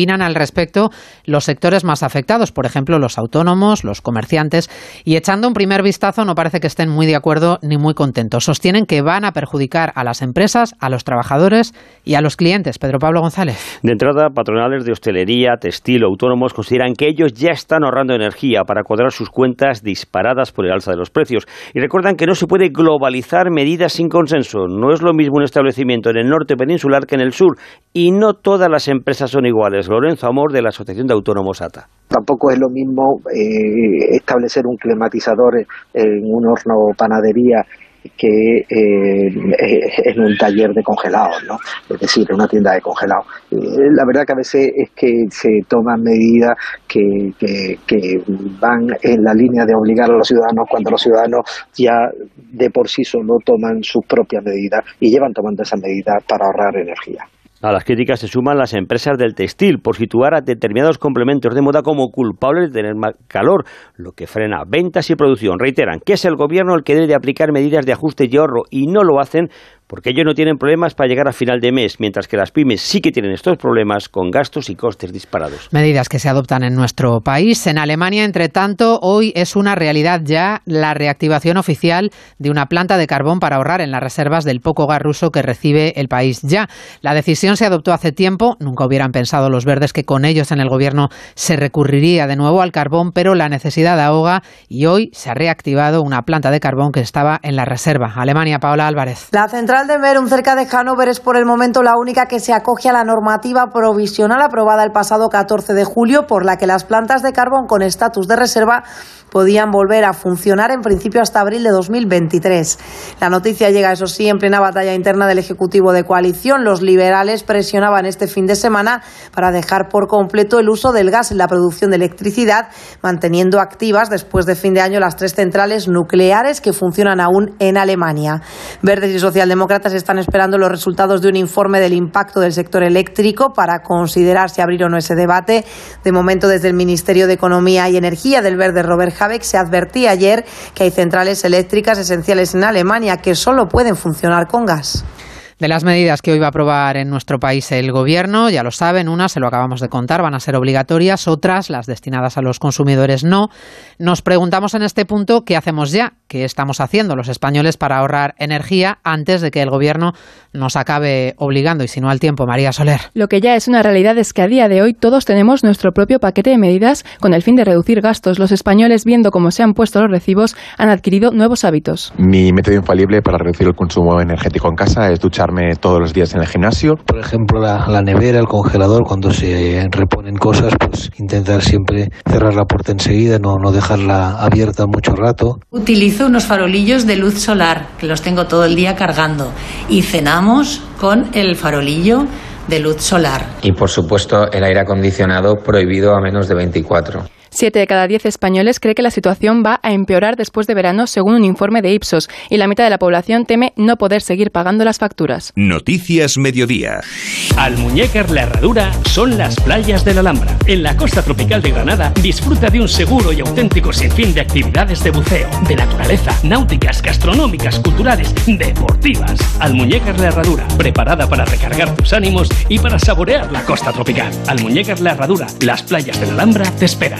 respecto los sectores más afectados, por ejemplo, los autónomos, los comerciantes, y echando un primer vistazo no parece que estén muy de acuerdo ni muy contentos. Sostienen que van a perjudicar a las empresas, a los trabajadores y a los clientes. Pedro Pablo González. De entrada, patronales de hostelería, textil o autónomos consideran que ellos ya están ahorrando energía para cuadrar sus cuentas disparadas por el alza de los precios. Y recuerdan que no se puede globalizar medidas sin consenso. No es lo mismo un establecimiento en el norte peninsular que en el sur. Y no todas las empresas son iguales. Lorenzo Amor, de la Asociación de Autónomos A T A. Tampoco es lo mismo eh, establecer un climatizador en un horno panadería que eh, en un taller de congelados, ¿no? Es decir, en una tienda de congelados. Eh, la verdad que a veces es que se toman medidas que, que, que van en la línea de obligar a los ciudadanos cuando los ciudadanos ya de por sí solo toman sus propias medidas y llevan tomando esas medidas para ahorrar energía. A las críticas se suman las empresas del textil por situar a determinados complementos de moda como culpables de tener más calor, lo que frena ventas y producción. Reiteran que es el gobierno el que debe de aplicar medidas de ajuste y ahorro y no lo hacen porque ellos no tienen problemas para llegar a final de mes, mientras que las pymes sí que tienen estos problemas con gastos y costes disparados. Medidas que se adoptan en nuestro país. En Alemania, entre tanto, hoy es una realidad ya la reactivación oficial de una planta de carbón para ahorrar en las reservas del poco gas ruso que recibe el país ya. La decisión se adoptó hace tiempo. Nunca hubieran pensado los verdes que con ellos en el gobierno se recurriría de nuevo al carbón, pero la necesidad ahoga y hoy se ha reactivado una planta de carbón que estaba en la reserva. Alemania, Paola Álvarez. La central de Merum, cerca de Hannover, es por el momento la única que se acoge a la normativa provisional aprobada el pasado catorce de julio, por la que las plantas de carbón con estatus de reserva podían volver a funcionar en principio hasta abril de dos mil veintitrés. La noticia llega, eso sí, en plena batalla interna del Ejecutivo de coalición. Los liberales presionaban este fin de semana para dejar por completo el uso del gas en la producción de electricidad, manteniendo activas después de fin de año las tres centrales nucleares que funcionan aún en Alemania. Verdes y socialdemócratas están esperando los resultados de un informe del impacto del sector eléctrico para considerar si abrir o no ese debate. De momento, desde el Ministerio de Economía y Energía del Verde, Robert Habeck, se advertía ayer que hay centrales eléctricas esenciales en Alemania que solo pueden funcionar con gas. De las medidas que hoy va a aprobar en nuestro país el Gobierno, ya lo saben, unas, se lo acabamos de contar, van a ser obligatorias, otras, las destinadas a los consumidores, no. Nos preguntamos en este punto qué hacemos ya, qué estamos haciendo los españoles para ahorrar energía antes de que el Gobierno nos acabe obligando, y si no al tiempo. María Soler. Lo que ya es una realidad es que a día de hoy todos tenemos nuestro propio paquete de medidas con el fin de reducir gastos. Los españoles, viendo cómo se han puesto los recibos, han adquirido nuevos hábitos. Mi método infalible para reducir el consumo energético en casa es duchar todos los días en el gimnasio. Por ejemplo, la, la nevera, el congelador, cuando se reponen cosas, pues intentar siempre cerrar la puerta enseguida, no, no dejarla abierta mucho rato. Utilizo unos farolillos de luz solar, que los tengo todo el día cargando, y cenamos con el farolillo de luz solar. Y por supuesto el aire acondicionado prohibido a menos de veinticuatro. Siete de cada diez españoles cree que la situación va a empeorar después de verano, según un informe de Ipsos, y la mitad de la población teme no poder seguir pagando las facturas. Noticias Mediodía. Almuñécar La Herradura son las playas de la Alhambra. En la costa tropical de Granada, disfruta de un seguro y auténtico sinfín de actividades de buceo, de naturaleza, náuticas, gastronómicas, culturales, deportivas. Almuñécar La Herradura, preparada para recargar tus ánimos y para saborear la costa tropical. Almuñécar La Herradura, las playas de la Alhambra te esperan.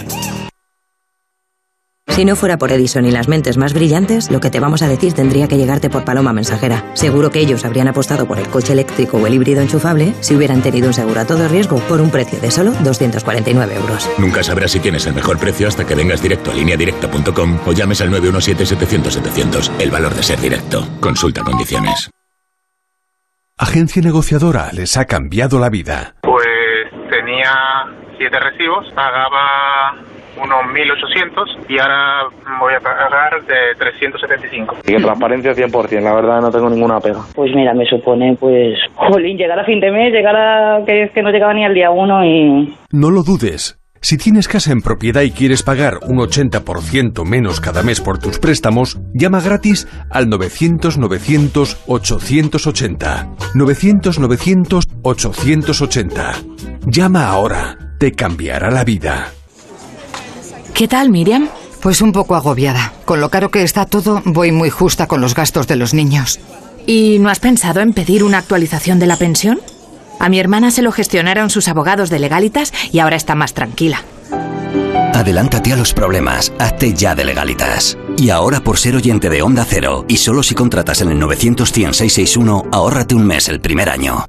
Si no fuera por Edison y las mentes más brillantes, lo que te vamos a decir tendría que llegarte por paloma mensajera. Seguro que ellos habrían apostado por el coche eléctrico o el híbrido enchufable si hubieran tenido un seguro a todo riesgo por un precio de solo doscientos cuarenta y nueve euros. Nunca sabrás si tienes el mejor precio hasta que vengas directo a línea directa punto com o llames al nueve uno siete, setecientos, setecientos. El valor de ser directo. Consulta condiciones. Agencia negociadora les ha cambiado la vida. Pues tenía siete recibos, pagaba unos mil ochocientos y ahora voy a pagar de trescientos setenta y cinco. Y que transparencia cien por ciento, la verdad no tengo ninguna pega. Pues mira, me supone, pues, jolín, llegar a fin de mes, llegar a que es que no llegaba ni al día uno y... No lo dudes. Si tienes casa en propiedad y quieres pagar un ochenta por ciento menos cada mes por tus préstamos, llama gratis al novecientos, novecientos, ochocientos ochenta. novecientos, novecientos, ochocientos ochenta. Llama ahora. Te cambiará la vida. ¿Qué tal, Miriam? Pues un poco agobiada. Con lo caro que está todo, voy muy justa con los gastos de los niños. ¿Y no has pensado en pedir una actualización de la pensión? A mi hermana se lo gestionaron sus abogados de Legalitas y ahora está más tranquila. Adelántate a los problemas, hazte ya de Legalitas. Y ahora, por ser oyente de Onda Cero, y solo si contratas en el novecientos cien seiscientos sesenta y uno, ahórrate un mes el primer año.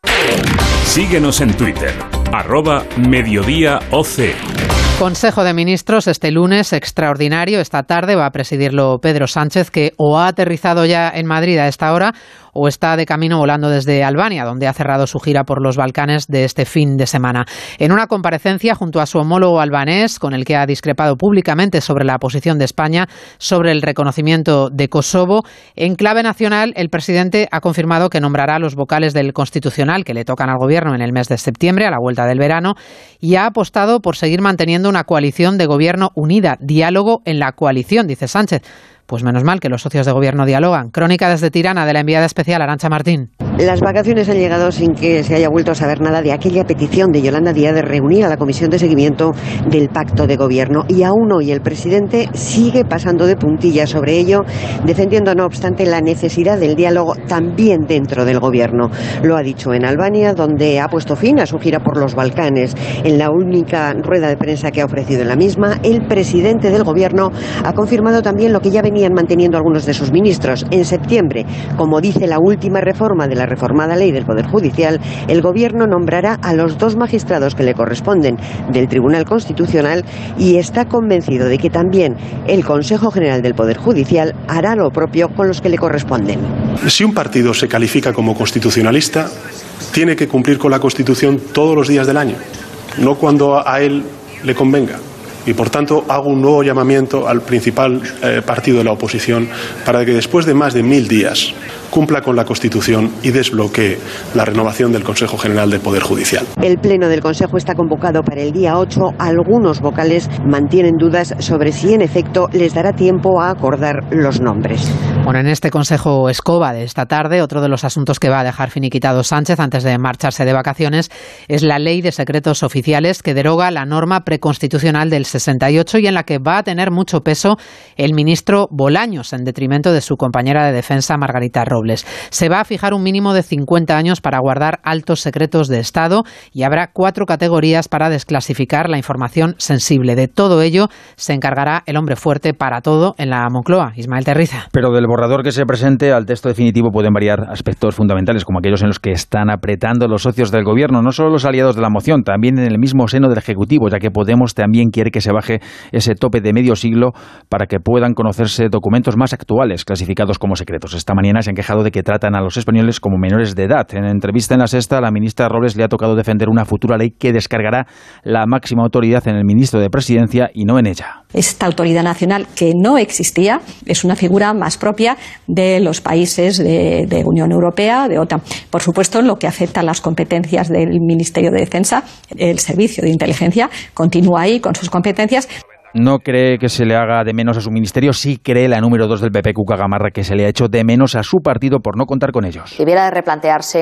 Síguenos en Twitter, arroba Mediodía O C. Consejo de Ministros este lunes extraordinario. Esta tarde va a presidirlo Pedro Sánchez, que o ha aterrizado ya en Madrid a esta hora o está de camino volando desde Albania, donde ha cerrado su gira por los Balcanes de este fin de semana. En una comparecencia junto a su homólogo albanés, con el que ha discrepado públicamente sobre la posición de España sobre el reconocimiento de Kosovo, en clave nacional, el presidente ha confirmado que nombrará a los vocales del Constitucional que le tocan al Gobierno en el mes de septiembre, a la vuelta del verano, y ha apostado por seguir manteniendo una coalición de gobierno unida, diálogo en la coalición, dice Sánchez. Pues menos mal que los socios de gobierno dialogan. Crónica desde Tirana de la enviada especial Arantxa Martín. Las vacaciones han llegado sin que se haya vuelto a saber nada de aquella petición de Yolanda Díaz de reunir a la comisión de seguimiento del pacto de gobierno. Y aún hoy el presidente sigue pasando de puntillas sobre ello, defendiendo no obstante la necesidad del diálogo también dentro del gobierno. Lo ha dicho en Albania, donde ha puesto fin a su gira por los Balcanes. En la única rueda de prensa que ha ofrecido en la misma, el presidente del gobierno ha confirmado también lo que ya venía manteniendo algunos de sus ministros. En septiembre, como dice la última reforma de la reformada ley del Poder Judicial, el Gobierno nombrará a los dos magistrados que le corresponden del Tribunal Constitucional y está convencido de que también el Consejo General del Poder Judicial hará lo propio con los que le corresponden. Si un partido se califica como constitucionalista, tiene que cumplir con la Constitución todos los días del año, no cuando a él le convenga. Y, por tanto, hago un nuevo llamamiento al principal eh, partido de la oposición para que, después de más de mil días, cumpla con la Constitución y desbloquee la renovación del Consejo General del Poder Judicial. El Pleno del Consejo está convocado para el día ocho. Algunos vocales mantienen dudas sobre si, en efecto, les dará tiempo a acordar los nombres. Bueno, en este Consejo Escoba de esta tarde, otro de los asuntos que va a dejar finiquitado Sánchez antes de marcharse de vacaciones es la Ley de Secretos Oficiales, que deroga la norma preconstitucional del sesenta y ocho y en la que va a tener mucho peso el ministro Bolaños, en detrimento de su compañera de defensa, Margarita Robles. Se va a fijar un mínimo de cincuenta años para guardar altos secretos de Estado y habrá cuatro categorías para desclasificar la información sensible. De todo ello se encargará el hombre fuerte para todo en la Moncloa, Ismael Terriza. Pero del borrador que se presente al texto definitivo pueden variar aspectos fundamentales, como aquellos en los que están apretando los socios del Gobierno, no solo los aliados de la moción, también en el mismo seno del Ejecutivo, ya que Podemos también quiere que se baje ese tope de medio siglo para que puedan conocerse documentos más actuales, clasificados como secretos. Esta mañana se han quejado de que tratan a los españoles como menores de edad. En entrevista en La Sexta, la ministra Robles le ha tocado defender una futura ley que descargará la máxima autoridad en el ministro de Presidencia y no en ella. Esta autoridad nacional, que no existía, es una figura más propia de los países de, de Unión Europea, de OTAN. Por supuesto, en lo que afecta a las competencias del Ministerio de Defensa, el Servicio de Inteligencia continúa ahí con sus competencias. No cree que se le haga de menos a su ministerio, sí cree la número dos del P P, Cuca Gamarra, que se le ha hecho de menos a su partido por no contar con ellos. Debiera de replantearse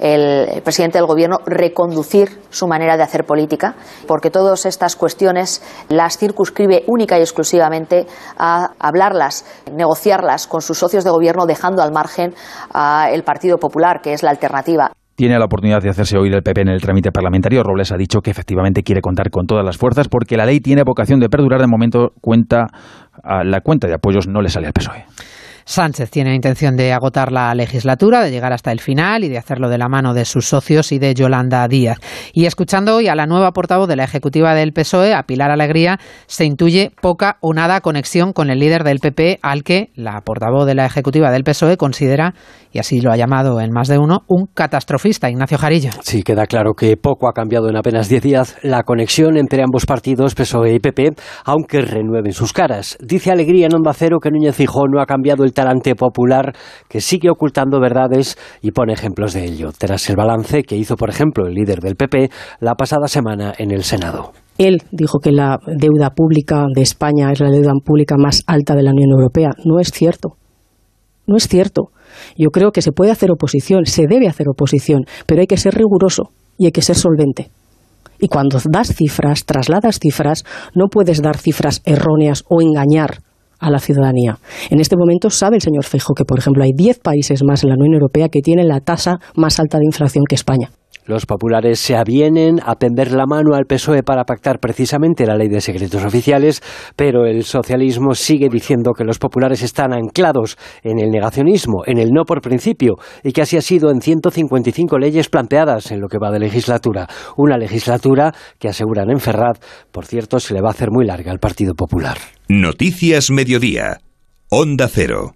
el presidente del Gobierno reconducir su manera de hacer política, porque todas estas cuestiones las circunscribe única y exclusivamente a hablarlas, negociarlas con sus socios de Gobierno, dejando al margen al Partido Popular, que es la alternativa. Tiene la oportunidad de hacerse oír el P P en el trámite parlamentario. Robles ha dicho que efectivamente quiere contar con todas las fuerzas porque la ley tiene vocación de perdurar. De momento, cuenta a la cuenta de apoyos no le sale al P S O E. Sánchez tiene intención de agotar la legislatura, de llegar hasta el final y de hacerlo de la mano de sus socios y de Yolanda Díaz. Y escuchando hoy a la nueva portavoz de la ejecutiva del P S O E, a Pilar Alegría, se intuye poca o nada conexión con el líder del P P, al que la portavoz de la ejecutiva del P S O E considera, y así lo ha llamado en más de uno, un catastrofista. Ignacio Jarillo. Sí, queda claro que poco ha cambiado en apenas diez días la conexión entre ambos partidos, P S O E y P P, aunque renueven sus caras. Dice Alegría en Onda Cero que Núñez Feijóo no ha cambiado el talante popular, que sigue ocultando verdades y pone ejemplos de ello, tras el balance que hizo, por ejemplo, el líder del P P la pasada semana en el Senado. Él dijo que la deuda pública de España es la deuda pública más alta de la Unión Europea. No es cierto. No es cierto. Yo creo que se puede hacer oposición, se debe hacer oposición, pero hay que ser riguroso y hay que ser solvente. Y cuando das cifras, trasladas cifras, no puedes dar cifras erróneas o engañar a la ciudadanía. En este momento sabe el señor Feijóo que, por ejemplo, hay diez países más en la Unión Europea que tienen la tasa más alta de inflación que España. Los populares se avienen a tender la mano al P S O E para pactar precisamente la ley de secretos oficiales, pero el socialismo sigue diciendo que los populares están anclados en el negacionismo, en el no por principio, y que así ha sido en ciento cincuenta y cinco leyes planteadas en lo que va de legislatura. Una legislatura que, aseguran en Ferraz, por cierto, se le va a hacer muy larga al Partido Popular. Noticias Mediodía. Onda Cero.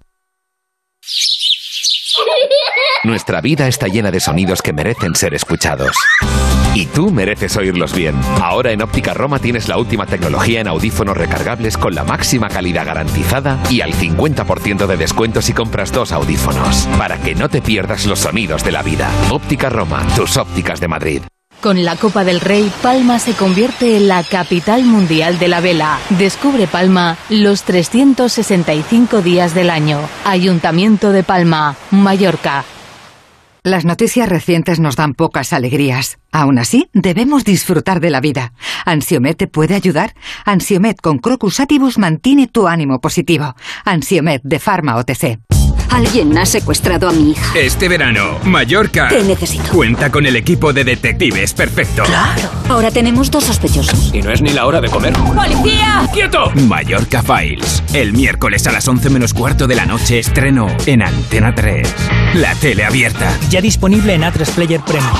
Nuestra vida está llena de sonidos que merecen ser escuchados. Y tú mereces oírlos bien. Ahora en Óptica Roma tienes la última tecnología en audífonos recargables con la máxima calidad garantizada y al cincuenta por ciento de descuento si compras dos audífonos. Para que no te pierdas los sonidos de la vida. Óptica Roma, tus ópticas de Madrid. Con la Copa del Rey, Palma se convierte en la capital mundial de la vela. Descubre Palma los trescientos sesenta y cinco días del año. Ayuntamiento de Palma, Mallorca. Las noticias recientes nos dan pocas alegrías. Aún así, debemos disfrutar de la vida. ¿Ansiomet te puede ayudar? Ansiomet con Crocus Atibus mantiene tu ánimo positivo. Ansiomet de Pharma O T C. Alguien ha secuestrado a mi hija. Este verano, Mallorca. Te necesito. Cuenta con el equipo de detectives perfecto. Claro. Ahora tenemos dos sospechosos. Y no es ni la hora de comer. ¡Policía! ¡Quieto! Mallorca Files. El miércoles a las once menos cuarto de la noche estreno en Antena tres. La tele abierta. Ya disponible en A tres Player Premium.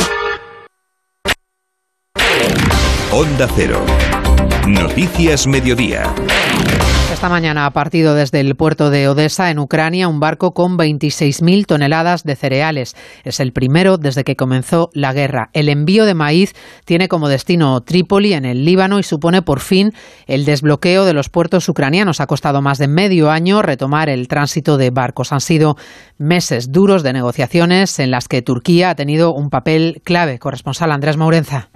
Onda Cero. Noticias Mediodía. Esta mañana ha partido desde el puerto de Odesa, en Ucrania, un barco con veintiséis mil toneladas de cereales. Es el primero desde que comenzó la guerra. El envío de maíz tiene como destino Trípoli, en el Líbano, y supone por fin el desbloqueo de los puertos ucranianos. Ha costado más de medio año retomar el tránsito de barcos. Han sido meses duros de negociaciones en las que Turquía ha tenido un papel clave. Corresponsal Andrés Maurenza.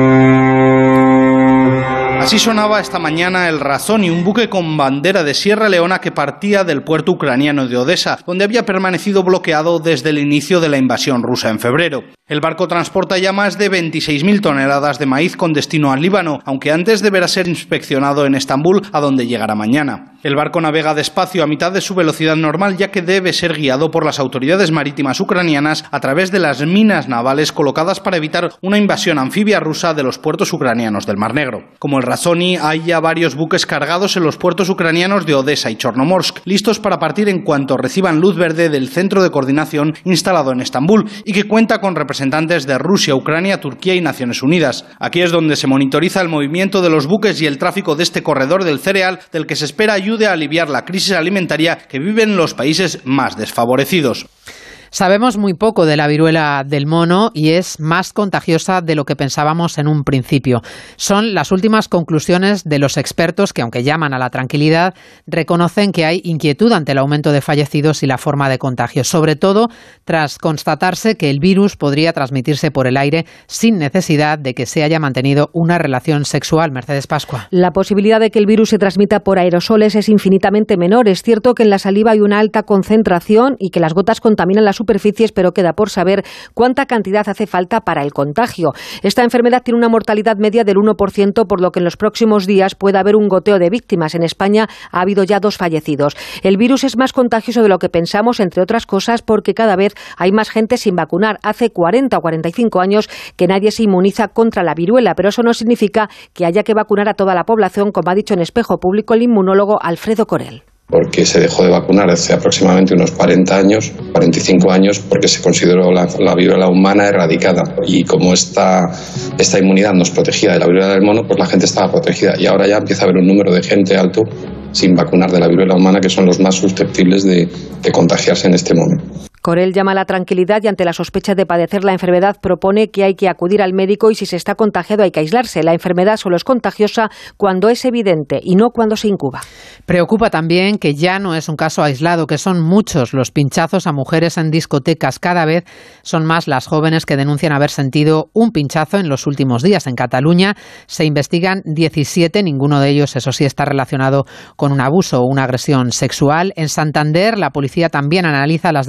Así sonaba esta mañana el Razoni, un buque con bandera de Sierra Leona que partía del puerto ucraniano de Odesa, donde había permanecido bloqueado desde el inicio de la invasión rusa en febrero. El barco transporta ya más de veintiséis mil toneladas de maíz con destino al Líbano, aunque antes deberá ser inspeccionado en Estambul, a donde llegará mañana. El barco navega despacio a mitad de su velocidad normal, ya que debe ser guiado por las autoridades marítimas ucranianas a través de las minas navales colocadas para evitar una invasión anfibia rusa de los puertos ucranianos del Mar Negro. Como el Razoni, hay ya varios buques cargados en los puertos ucranianos de Odesa y Chornomorsk, listos para partir en cuanto reciban luz verde del centro de coordinación instalado en Estambul y que cuenta con representantes de Rusia, Ucrania, Turquía y Naciones Unidas. Aquí es donde se monitoriza el movimiento de los buques y el tráfico de este corredor del cereal, del que se espera ayude a aliviar la crisis alimentaria que viven los países más desfavorecidos. Sabemos muy poco de la viruela del mono y es más contagiosa de lo que pensábamos en un principio. Son las últimas conclusiones de los expertos que, aunque llaman a la tranquilidad, reconocen que hay inquietud ante el aumento de fallecidos y la forma de contagio, sobre todo tras constatarse que el virus podría transmitirse por el aire sin necesidad de que se haya mantenido una relación sexual. Mercedes Pascua. La posibilidad de que el virus se transmita por aerosoles es infinitamente menor. Es cierto que en la saliva hay una alta concentración y que las gotas contaminan la superficies, pero queda por saber cuánta cantidad hace falta para el contagio. Esta enfermedad tiene una mortalidad media del uno por ciento, por lo que en los próximos días puede haber un goteo de víctimas. En España ha habido ya dos fallecidos. El virus es más contagioso de lo que pensamos, entre otras cosas, porque cada vez hay más gente sin vacunar. Hace cuarenta o cuarenta y cinco años que nadie se inmuniza contra la viruela, pero eso no significa que haya que vacunar a toda la población, como ha dicho en Espejo Público el inmunólogo Alfredo Corel. Porque se dejó de vacunar hace aproximadamente unos cuarenta años, cuarenta y cinco años, porque se consideró la, la viruela humana erradicada. Y como esta, esta inmunidad nos protegía de la viruela del mono, pues la gente estaba protegida. Y ahora ya empieza a haber un número de gente alto sin vacunar de la viruela humana, que son los más susceptibles de, de contagiarse en este momento. Corel llama a la tranquilidad y ante la sospecha de padecer la enfermedad propone que hay que acudir al médico y si se está contagiado hay que aislarse. La enfermedad solo es contagiosa cuando es evidente y no cuando se incuba. Preocupa también que ya no es un caso aislado, que son muchos los pinchazos a mujeres en discotecas. Cada vez son más las jóvenes que denuncian haber sentido un pinchazo en los últimos días. En Cataluña se investigan diecisiete, ninguno de ellos, eso sí, está relacionado con un abuso o una agresión sexual. En Santander la policía también analiza las denuncias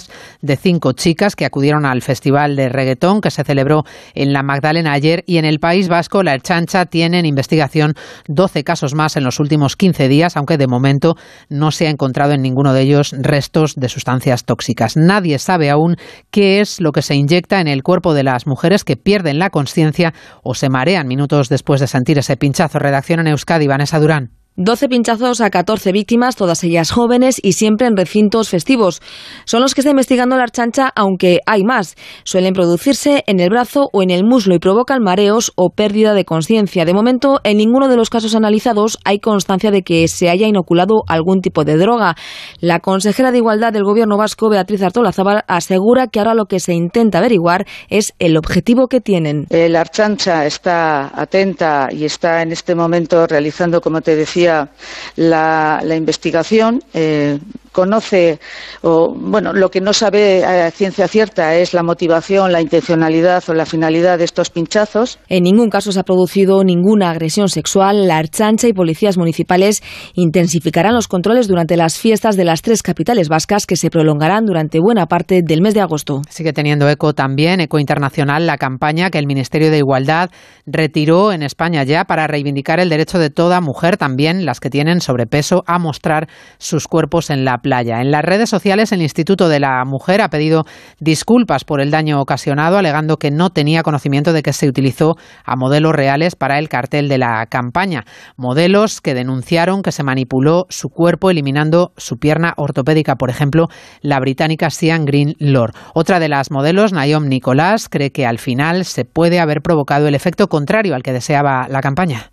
fotografías de cinco chicas que acudieron al Festival de Reggaetón que se celebró en la Magdalena ayer, y en el País Vasco la Ertzaintza tiene en investigación doce casos más en los últimos quince días, aunque de momento no se ha encontrado en ninguno de ellos restos de sustancias tóxicas. Nadie sabe aún qué es lo que se inyecta en el cuerpo de las mujeres que pierden la conciencia o se marean minutos después de sentir ese pinchazo. Redacción en Euskadi, Vanessa Durán. doce pinchazos a catorce víctimas, todas ellas jóvenes y siempre en recintos festivos. Son los que está investigando la Ertzaintza, aunque hay más. Suelen producirse en el brazo o en el muslo y provocan mareos o pérdida de conciencia. De momento, en ninguno de los casos analizados hay constancia de que se haya inoculado algún tipo de droga. La consejera de Igualdad del Gobierno vasco, Beatriz Artolazabal, asegura que ahora lo que se intenta averiguar es el objetivo que tienen. La Ertzaintza está atenta y está en este momento realizando, como te decía, La, la investigación. Eh, conoce, o bueno, lo que no sabe a ciencia cierta es la motivación, la intencionalidad o la finalidad de estos pinchazos. En ningún caso se ha producido ninguna agresión sexual. La Ertzaintza y policías municipales intensificarán los controles durante las fiestas de las tres capitales vascas, que se prolongarán durante buena parte del mes de agosto. Sigue teniendo eco también, eco internacional, la campaña que el Ministerio de Igualdad retiró en España ya para reivindicar el derecho de toda mujer, también las que tienen sobrepeso, a mostrar sus cuerpos en la playa. En las redes sociales, el Instituto de la Mujer ha pedido disculpas por el daño ocasionado, alegando que no tenía conocimiento de que se utilizó a modelos reales para el cartel de la campaña. Modelos que denunciaron que se manipuló su cuerpo eliminando su pierna ortopédica, por ejemplo, la británica Sian Green Lord. Otra de las modelos, Naomi Nicolás, cree que al final se puede haber provocado el efecto contrario al que deseaba la campaña.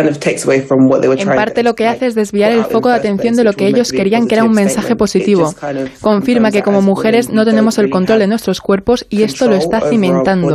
En parte lo que hace es desviar el foco de atención de lo que ellos querían, que era un mensaje positivo. Confirma que como mujeres no tenemos el control de nuestros cuerpos y esto lo está cimentando.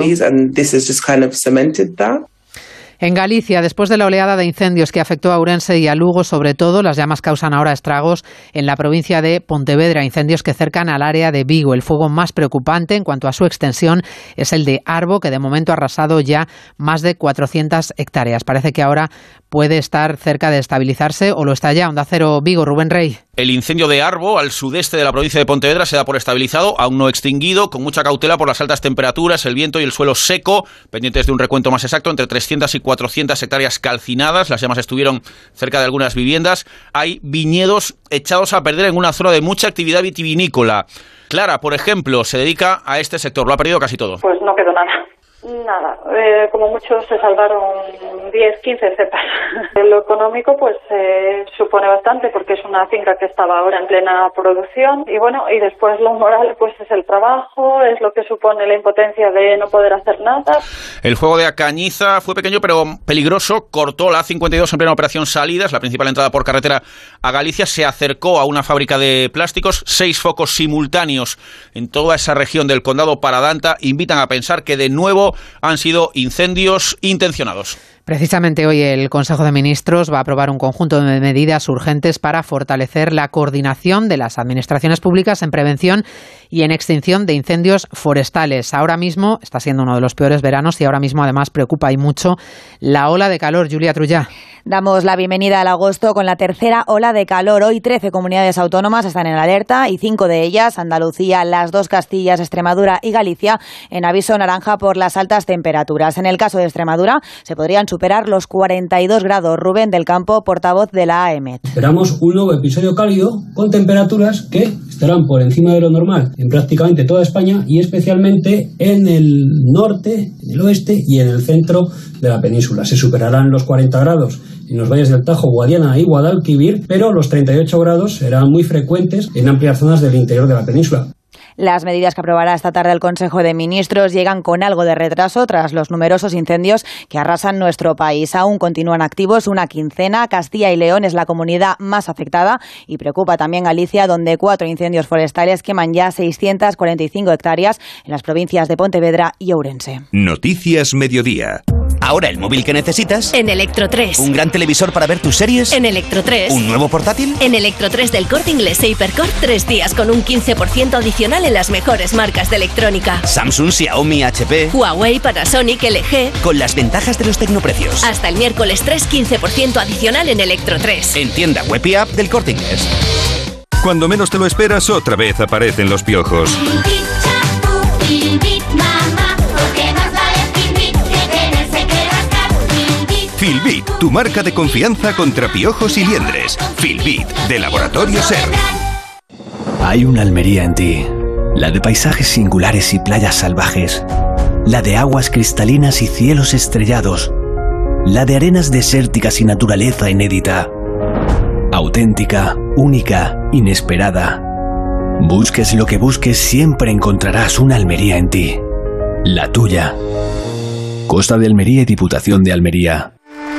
En Galicia, después de la oleada de incendios que afectó a Ourense y a Lugo, sobre todo, las llamas causan ahora estragos en la provincia de Pontevedra, incendios que cercan al área de Vigo. El fuego más preocupante en cuanto a su extensión es el de Arbo, que de momento ha arrasado ya más de cuatrocientas hectáreas. Parece que ahora puede estar cerca de estabilizarse, o lo está ya. Onda Cero Vigo, Rubén Rey. El incendio de Arbo, al sudeste de la provincia de Pontevedra, se da por estabilizado, aún no extinguido, con mucha cautela por las altas temperaturas, el viento y el suelo seco, pendientes de un recuento más exacto, entre trescientas y cuatrocientas hectáreas calcinadas. Las llamas estuvieron cerca de algunas viviendas. Hay viñedos echados a perder en una zona de mucha actividad vitivinícola. Clara, por ejemplo, se dedica a este sector, lo ha perdido casi todo. Pues no quedó nada. Nada, eh, como muchos se salvaron diez, quince cepas. Lo económico pues eh, supone bastante, porque es una finca que estaba ahora en plena producción, y bueno, y después lo moral pues es el trabajo, es lo que supone la impotencia de no poder hacer nada. El fuego de Acañiza fue pequeño pero peligroso, cortó la A cincuenta y dos en plena operación Salidas, la principal entrada por carretera a Galicia, se acercó a una fábrica de plásticos, seis focos simultáneos en toda esa región del condado Paradanta invitan a pensar que de nuevo han sido incendios intencionados. Precisamente hoy el Consejo de Ministros va a aprobar un conjunto de medidas urgentes para fortalecer la coordinación de las administraciones públicas en prevención y en extinción de incendios forestales. Ahora mismo está siendo uno de los peores veranos y ahora mismo además preocupa y mucho la ola de calor. Julia Trullá. Damos la bienvenida al agosto con la tercera ola de calor. Hoy trece comunidades autónomas están en alerta y cinco de ellas, Andalucía, las dos Castillas, Extremadura y Galicia, en aviso naranja por las altas temperaturas. En el caso de Extremadura se podrían superar los cuarenta y dos grados. Rubén del Campo, portavoz de la A E M E T. Esperamos un nuevo episodio cálido con temperaturas que estarán por encima de lo normal en prácticamente toda España y especialmente en el norte, en el oeste y en el centro de la península. Se superarán los cuarenta grados en los valles del Tajo, Guadiana y Guadalquivir, pero los treinta y ocho grados serán muy frecuentes en amplias zonas del interior de la península. Las medidas que aprobará esta tarde el Consejo de Ministros llegan con algo de retraso tras los numerosos incendios que arrasan nuestro país. Aún continúan activos una quincena. Castilla y León es la comunidad más afectada y preocupa también Galicia, donde cuatro incendios forestales queman ya seiscientas cuarenta y cinco hectáreas en las provincias de Pontevedra y Ourense. Noticias Mediodía. Ahora el móvil que necesitas. En Electro tres. Un gran televisor para ver tus series. En Electro tres. Un nuevo portátil. En Electro tres del Corte Inglés e Hipercor, tres días con un quince por ciento adicional en las mejores marcas de electrónica. Samsung, Xiaomi, H P. Huawei, Panasonic, L G. Con las ventajas de los tecnoprecios. Hasta el miércoles tres, quince por ciento adicional en Electro tres. En tienda web y app del Corte Inglés. Cuando menos te lo esperas, otra vez aparecen los piojos. Filbit, tu marca de confianza contra piojos y liendres. Filbit, de Laboratorio Ser. Hay una Almería en ti, la de paisajes singulares y playas salvajes, la de aguas cristalinas y cielos estrellados, la de arenas desérticas y naturaleza inédita. Auténtica, única, inesperada. Busques lo que busques, siempre encontrarás una Almería en ti. La tuya. Costa de Almería y Diputación de Almería.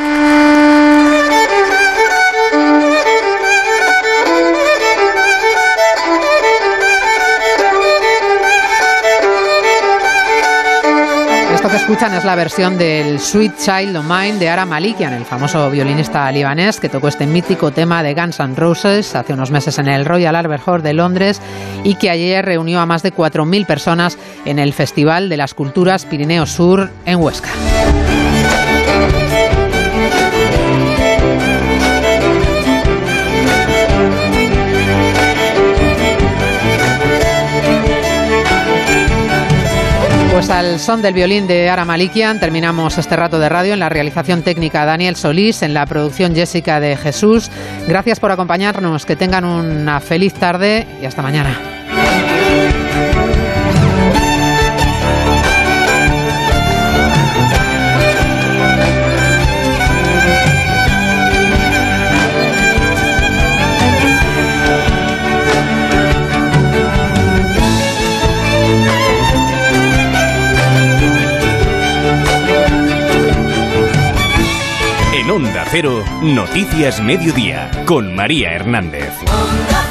Esto que escuchan es la versión del Sweet Child O' Mine de Ara Malikian, el famoso violinista libanés que tocó este mítico tema de Guns N' Roses hace unos meses en el Royal Albert Hall de Londres y que ayer reunió a más de cuatro mil personas en el Festival de las Culturas Pirineo Sur en Huesca. Pues al son del violín de Ara Malikian terminamos este rato de radio. En la realización técnica Daniel Solís, en la producción Jessica de Jesús. Gracias por acompañarnos, que tengan una feliz tarde y hasta mañana. En Onda Cero, Noticias Mediodía, con María Hernández.